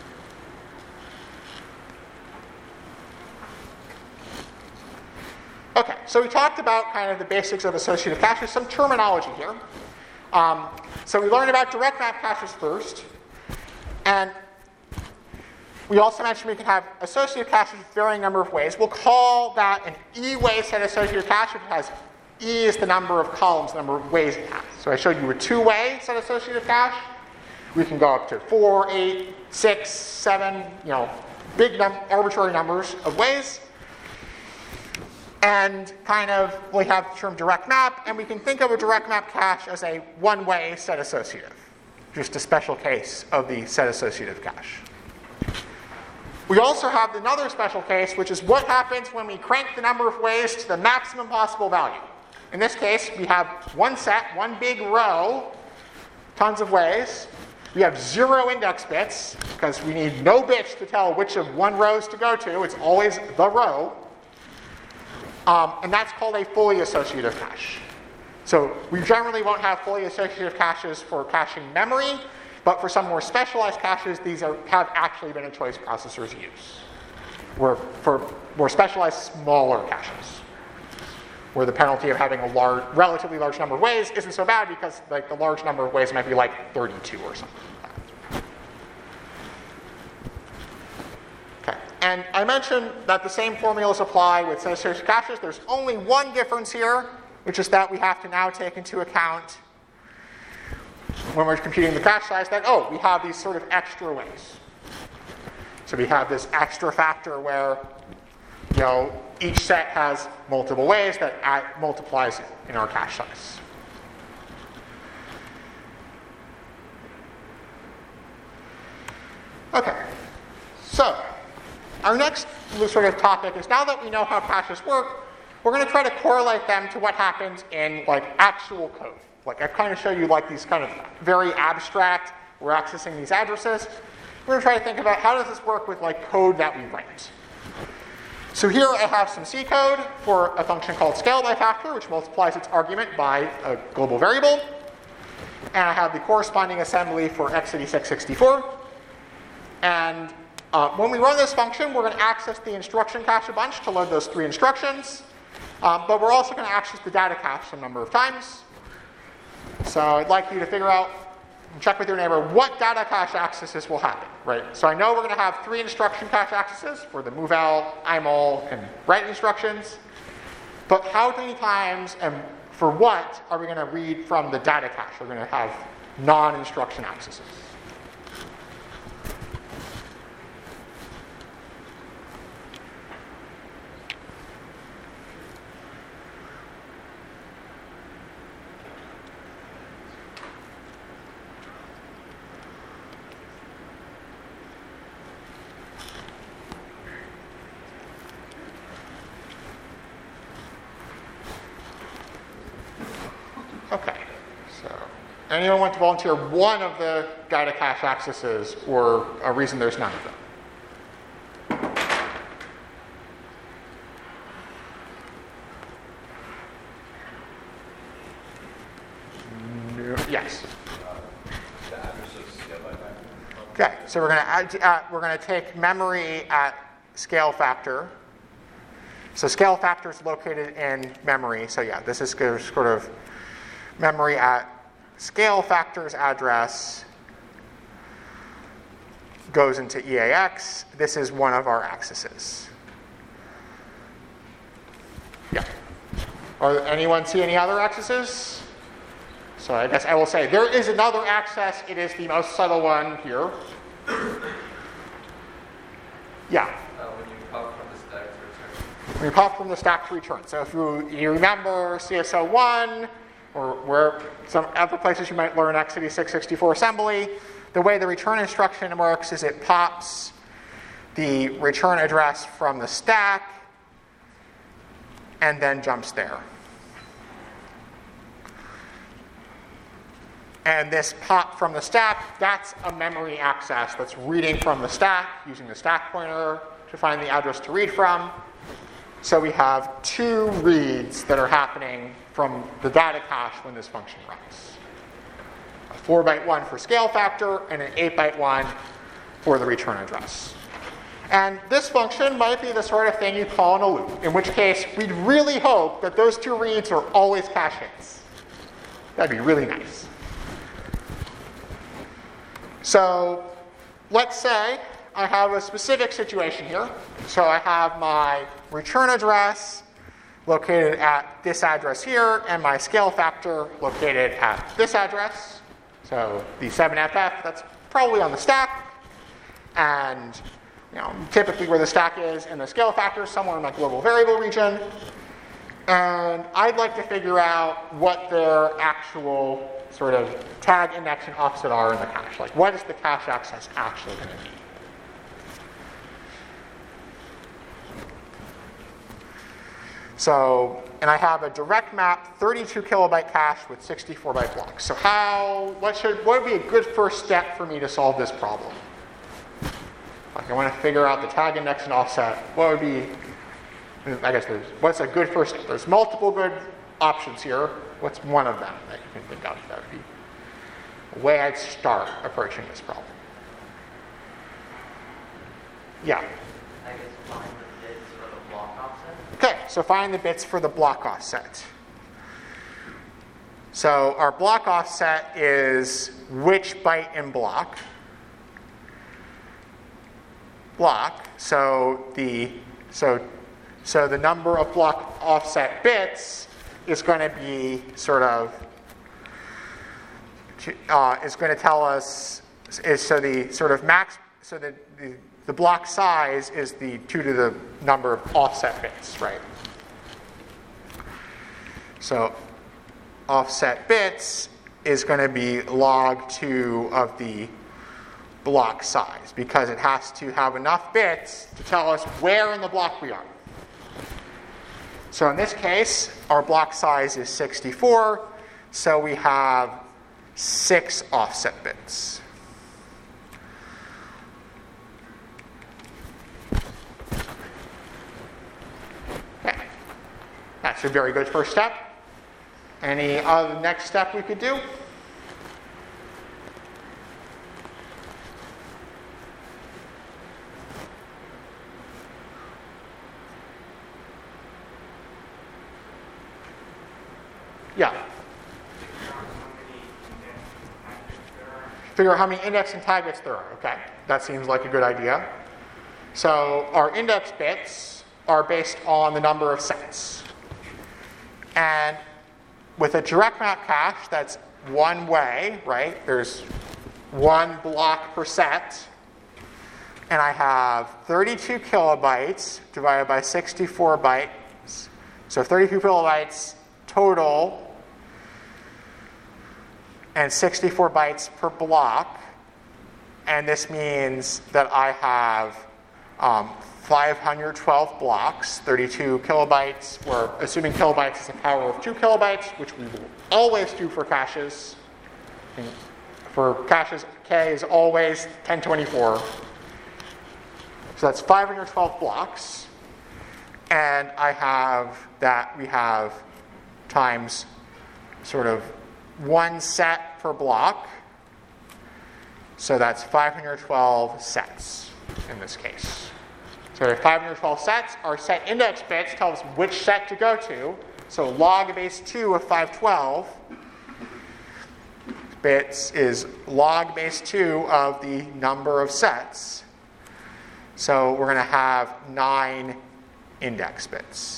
Okay, so we talked about kind of the basics of associative caches, some terminology here. Um, so we learned about direct map caches first. And we also mentioned we can have associative caches with varying number of ways. We'll call that an E-way set associative cache if it has E is the number of columns, the number of ways it has. So I showed you a two-way set associative cache. We can go up to four, eight, six, seven, you know, big num- arbitrary numbers of ways. And kind of, we have the term direct map, and we can think of a direct map cache as a one-way set associative, just a special case of the set associative cache. We also have another special case, which is what happens when we crank the number of ways to the maximum possible value. In this case, we have one set, one big row, tons of ways. We have zero index bits, because we need no bits to tell which of one rows to go to. It's always the row. Um, and that's called a fully associative cache. So we generally won't have fully associative caches for caching memory, but for some more specialized caches, these are, have actually been a choice processors use. Where for more specialized, smaller caches, where the penalty of having a large, relatively large number of ways isn't so bad because like the large number of ways might be like thirty-two or something like that. Okay, and I mentioned that the same formulas apply with set associative caches. There's only one difference here, which is that we have to now take into account when we're computing the cache size that, oh, we have these sort of extra ways. So we have this extra factor where, you know, each set has multiple ways that add, multiplies in our cache size. Okay, so our next sort of topic is now that we know how caches work, we're going to try to correlate them to what happens in like actual code. Like I kind of show you like these kind of very abstract, we're accessing these addresses. We're going to try to think about how does this work with like code that we write. So here I have some C code for a function called scale by factor, which multiplies its argument by a global variable. And I have the corresponding assembly for x eighty-six sixty-four. And uh, when we run this function, we're going to access the instruction cache a bunch to load those three instructions. Um, but we're also going to access the data cache a number of times. So I'd like you to figure out, check with your neighbor, what data cache accesses will happen, right? So I know we're going to have three instruction cache accesses for the moval, imul, and write instructions. But how many times and for what are we going to read from the data cache? We're going to have non-instruction accesses. Okay, so anyone want to volunteer one of the data cache accesses or a reason there's none of them? Yes.
The address of scale by factor.
Okay, so we're going to add, uh, we're going to take memory at scale factor. So scale factor is located in memory. So yeah, this is sort of memory at scale factor's address goes into E A X. This is one of our axes. Yeah. Or anyone see any other axes? So I guess I will say there is another axis. It is the most subtle one here. Yeah.
Uh, when you pop from the stack to return.
When you pop from the stack to return. So if you, you remember C S O one, or where some other places you might learn x eighty-six sixty-four assembly, the way the return instruction works is it pops the return address from the stack and then jumps there. And this pop from the stack, that's a memory access that's reading from the stack, using the stack pointer to find the address to read from. So we have two reads that are happening from the data cache when this function runs. A four byte one for scale factor and an eight byte one for the return address. And this function might be the sort of thing you call in a loop, in which case we'd really hope that those two reads are always cache hits. That'd be really nice. So let's say I have a specific situation here. So I have my return address located at this address here, and my scale factor located at this address. So the seven F F, that's probably on the stack. And you know, typically where the stack is and the scale factor is somewhere in my global variable region. And I'd like to figure out what their actual sort of tag index and offset are in the cache. Like, what is the cache access actually going to be? So, and I have a direct map thirty-two kilobyte cache with sixty-four byte blocks. So how, what should, what would be a good first step for me to solve this problem? Like, I want to figure out the tag index and offset. What would be, I guess there's, what's a good first step? There's multiple good options here. What's one of them that you can think of that would be a way I'd start approaching this problem? Yeah.
I guess find the bits for the block offset.
Okay, so find the bits for the block offset. So our block offset is which byte in block. Block. So the so so the number of block offset bits is going to be sort of uh, is going to tell us is so the sort of max so the, the the block size is the two to the number of offset bits, right? So offset bits is going to be log two of the block size because it has to have enough bits to tell us where in the block we are. So in this case, our block size is sixty-four, so we have six offset bits. Okay, that's a very good first step. Any other next step we could do? Yeah. Figure out how many index and tag bits there are. Okay, that seems like a good idea. So our index bits are based on the number of sets. And with a direct map cache, that's one way, right? There's one block per set. And I have thirty-two kilobytes divided by sixty-four bytes. So thirty-two kilobytes total and sixty-four bytes per block. And this means that I have um, five hundred twelve blocks, thirty-two kilobytes. We're assuming kilobytes is the power of two kilobytes, which we will always do for caches. And for caches, K is always ten twenty-four. So that's five hundred twelve blocks. And I have that, we have times sort of one set per block. So that's five hundred twelve sets in this case. So if five hundred twelve sets, our set index bits tell us which set to go to. So log base two of five hundred twelve bits is log base two of the number of sets. So we're going to have nine index bits.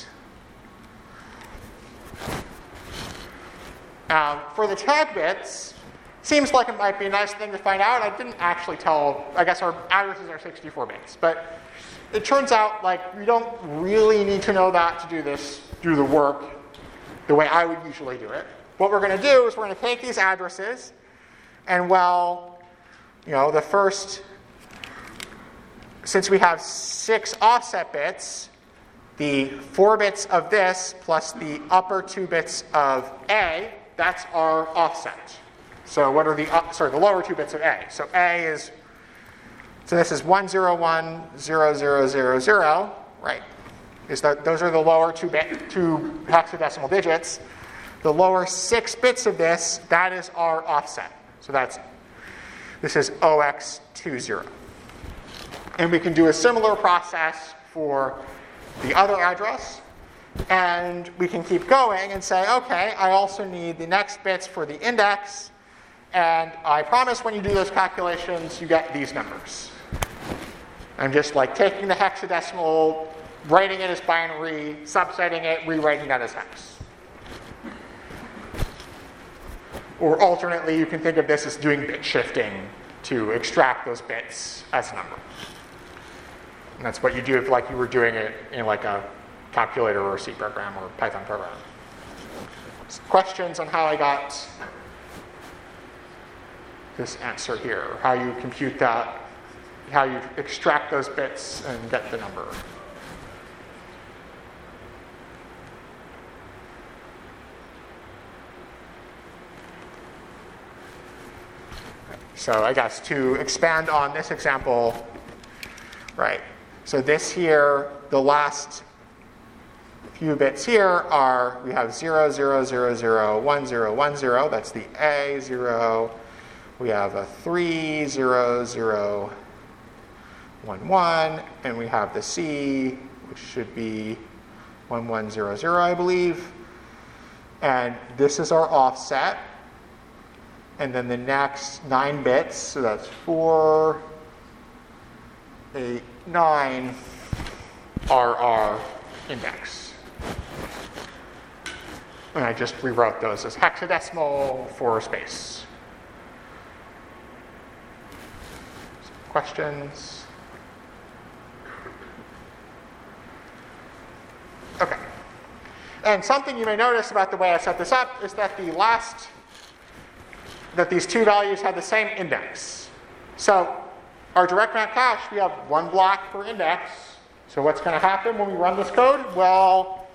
Um, for the tag bits, seems like it might be a nice thing to find out. I didn't actually tell, I guess our addresses are sixty-four bits, but it turns out like we don't really need to know that to do this, do the work the way I would usually do it. What we're going to do is we're going to take these addresses and, well, you know, the first, since we have six offset bits, the four bits of this plus the upper two bits of A, that's our offset. So what are the, uh, sorry, the lower two bits of A? So A is, so this is one zero one zero zero zero zero, right? Is that those are the lower two bit, two hexadecimal digits. The lower six bits of this, that is our offset. So that's, this is O X two zero. And we can do a similar process for the other address. And we can keep going and say, okay, I also need the next bits for the index. And I promise when you do those calculations, you get these numbers. I'm just like taking the hexadecimal, writing it as binary, subsetting it, rewriting that as hex. Or alternately, you can think of this as doing bit shifting to extract those bits as a number. And that's what you do if like you were doing it in like a calculator or a C program or Python program. Questions on how I got this answer here, how you compute that, how you extract those bits and get the number. So I guess to expand on this example, right, so this here, the last few bits here are, we have zero, zero, zero, zero, one, zero, one, zero, that's the A, zero. We have a three, zero, zero, one, one, and we have the C, which should be one, one, zero, zero, I believe. And this is our offset. And then the next nine bits, so that's four, eight, nine, are our index. And I just rewrote those as hexadecimal for space. Questions? Okay. And something you may notice about the way I set this up is that the last, that these two values have the same index. So our direct map cache, we have one block per index. So what's going to happen when we run this code? Well,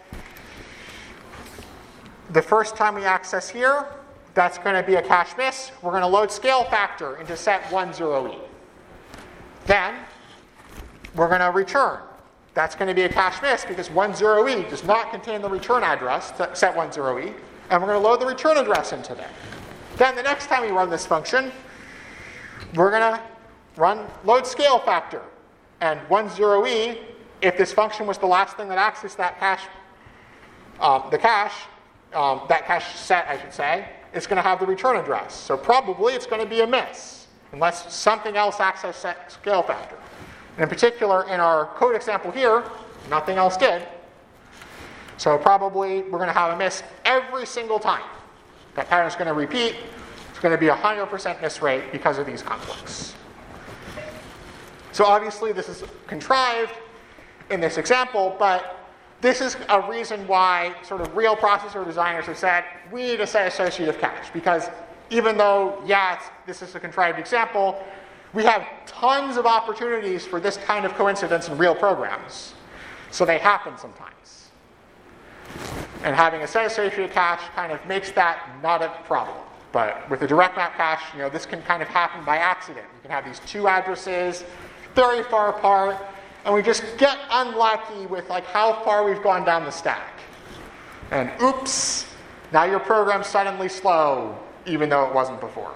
the first time we access here, that's going to be a cache miss. We're going to load scale factor into set one zero E. Then we're going to return. That's going to be a cache miss because one zero E does not contain the return address, set one zero E, and we're going to load the return address into there. Then the next time we run this function, we're going to run load scale factor. And one zero E, if this function was the last thing that accessed that cache, um, the cache, um, that cache set, I should say, it's going to have the return address. So probably it's going to be a miss, unless something else accessed that scale factor. And in particular, in our code example here, nothing else did. So probably we're going to have a miss every single time. That pattern is going to repeat. It's going to be a one hundred percent miss rate because of these conflicts. So obviously this is contrived in this example, but this is a reason why sort of real processor designers have said, we need a set associative cache. Because even though, yeah, it's, this is a contrived example, we have tons of opportunities for this kind of coincidence in real programs. So they happen sometimes. And having a set associative cache kind of makes that not a problem. But with a direct map cache, you know, this can kind of happen by accident. You can have these two addresses very far apart, and we just get unlucky with like how far we've gone down the stack. And oops, now your program's suddenly slow even though it wasn't before.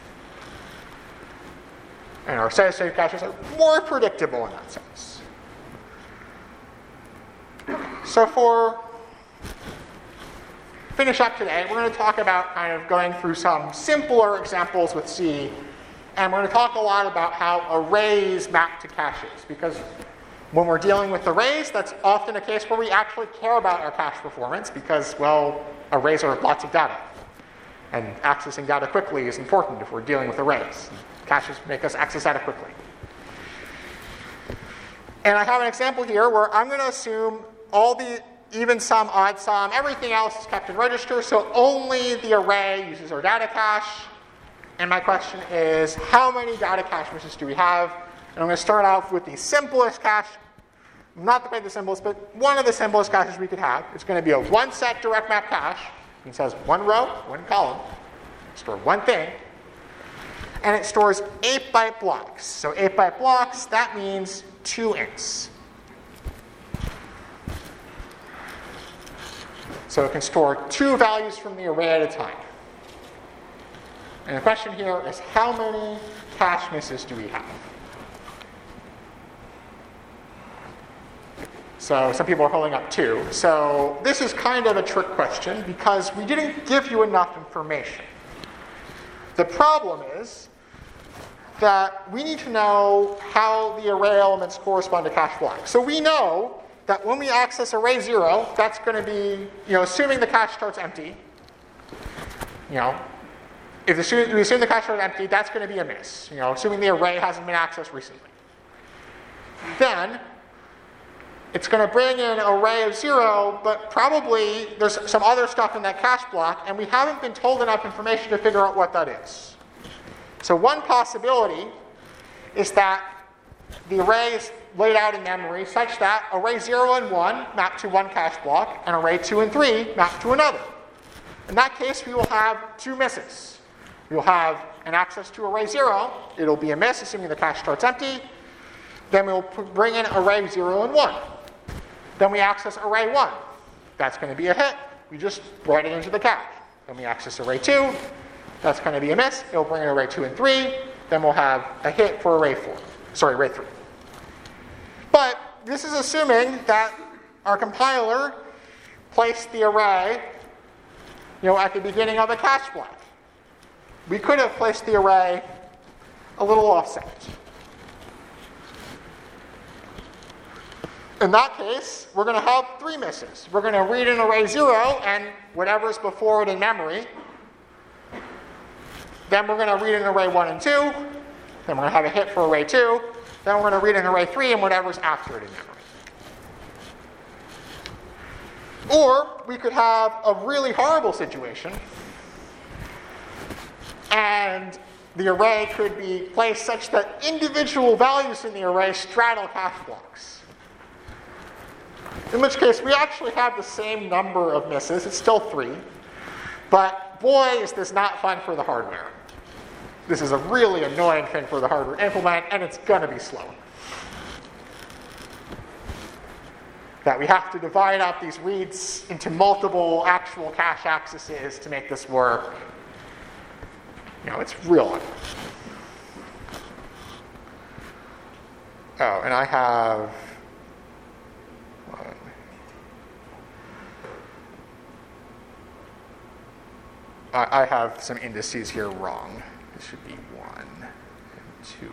And our steady-state caches are more predictable in that sense. So for finish up today, we're going to talk about kind of going through some simpler examples with C, and we're going to talk a lot about how arrays map to caches, because when we're dealing with arrays, that's often a case where we actually care about our cache performance because, well, arrays are lots of data. And accessing data quickly is important if we're dealing with arrays. Caches make us access data quickly. And I have an example here where I'm going to assume all the even sum, odd sum, everything else is kept in register, so only the array uses our data cache. And my question is, how many data cache misses do we have? And I'm going to start off with the simplest cache, not quite the simplest, but one of the simplest caches we could have. It's going to be a one set direct map cache. It says one row, one column, store one thing, and it stores eight byte blocks. So eight byte blocks, that means two ints. So it can store two values from the array at a time. And the question here is, how many cache misses do we have? So some people are holding up two. So this is kind of a trick question because we didn't give you enough information. The problem is that we need to know how the array elements correspond to cache blocks. So we know that when we access array zero, that's going to be, you know, assuming the cache starts empty. You know, if the, we assume the cache starts empty, that's going to be a miss. You know, assuming the array hasn't been accessed recently. Then it's going to bring in an array of zero, but probably there's some other stuff in that cache block, and we haven't been told enough information to figure out what that is. So one possibility is that the array is laid out in memory such that array zero and one map to one cache block, and array two and three map to another. In that case, we will have two misses. We will have an access to array zero. It'll be a miss, assuming the cache starts empty. Then we'll bring in array zero and one. Then we access array one. That's going to be a hit. We just brought it into the cache. Then we access array two. That's going to be a miss. It'll bring in array two and three. Then we'll have a hit for array four. Sorry, array three. But this is assuming that our compiler placed the array, you know, at the beginning of a cache block. We could have placed the array a little offset. In that case, we're going to have three misses. We're going to read in array zero and whatever's before it in memory. Then we're going to read in array one and two. Then we're going to have a hit for array two. Then we're going to read in array three and whatever's after it in memory. Or we could have a really horrible situation, and the array could be placed such that individual values in the array straddle cache blocks. In which case, we actually have the same number of misses. It's still three. But boy, is this not fun for the hardware. This is a really annoying thing for the hardware to implement, and it's going to be slow. That we have to divide up these reads into multiple actual cache accesses to make this work. You know, it's real annoying. Oh, and I have one. I, I have some indices here wrong. It should be one and two.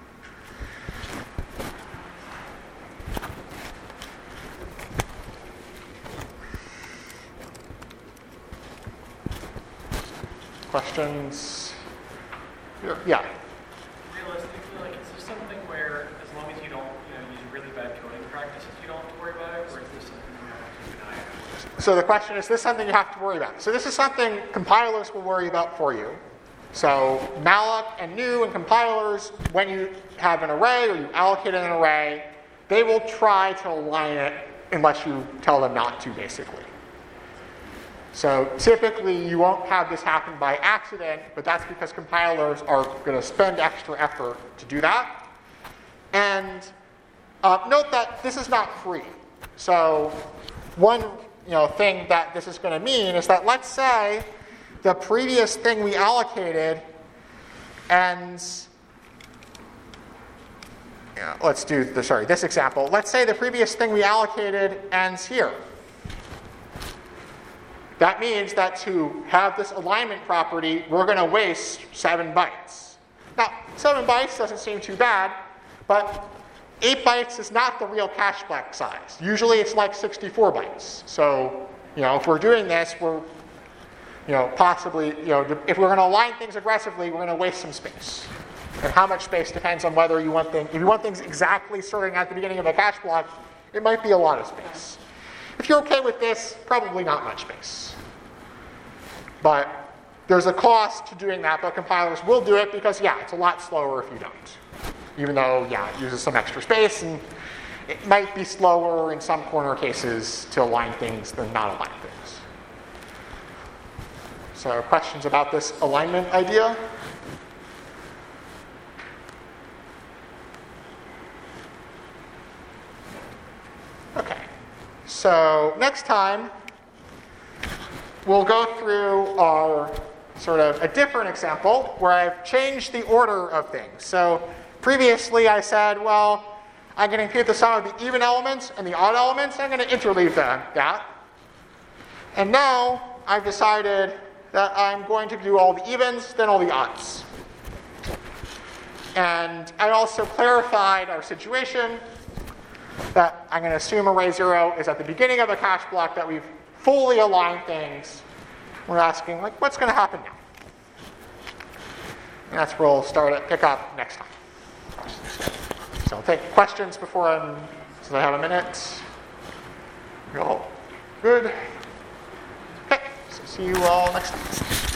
Questions? Yeah.
Realistically, like, is this something where, as long as you don't, you know, use really bad coding practices, you don't have to worry about it, or is this something you have to keep an eye on?
So the question is, is this something you have to worry about? So this is something compilers will worry about for you. So malloc and new and compilers, when you have an array or you allocate an array, they will try to align it unless you tell them not to, basically. So typically you won't have this happen by accident, but that's because compilers are going to spend extra effort to do that. And uh, note that this is not free. So one you know, thing that this is going to mean is that let's say the previous thing we allocated ends, yeah, let's do the, sorry, this example. Let's say the previous thing we allocated ends here. That means that to have this alignment property, we're going to waste seven bytes. Now, seven bytes doesn't seem too bad, but eight bytes is not the real cache block size. Usually it's like sixty-four bytes. So, you know, if we're doing this, we're, you know, possibly, you know, if we're going to align things aggressively, we're going to waste some space. And how much space depends on whether you want things, if you want things exactly starting at the beginning of a cache block, it might be a lot of space. If you're okay with this, probably not much space. But there's a cost to doing that, but compilers will do it because, yeah, it's a lot slower if you don't. Even though, yeah, it uses some extra space, and it might be slower in some corner cases to align things than not align things. So questions about this alignment idea? Okay, so next time we'll go through our sort of a different example where I've changed the order of things. So previously I said, well, I'm going to compute the sum of the even elements and the odd elements, and I'm going to interleave that, that. And now I've decided that I'm going to do all the evens, then all the odds. And I also clarified our situation that I'm going to assume array zero is at the beginning of a cache block, that we've fully aligned things. We're asking, like, what's going to happen now? And that's where we'll start at pick up next time. So I'll take questions before I'm, since I have a minute. You're all good? Okay, so see you all next time.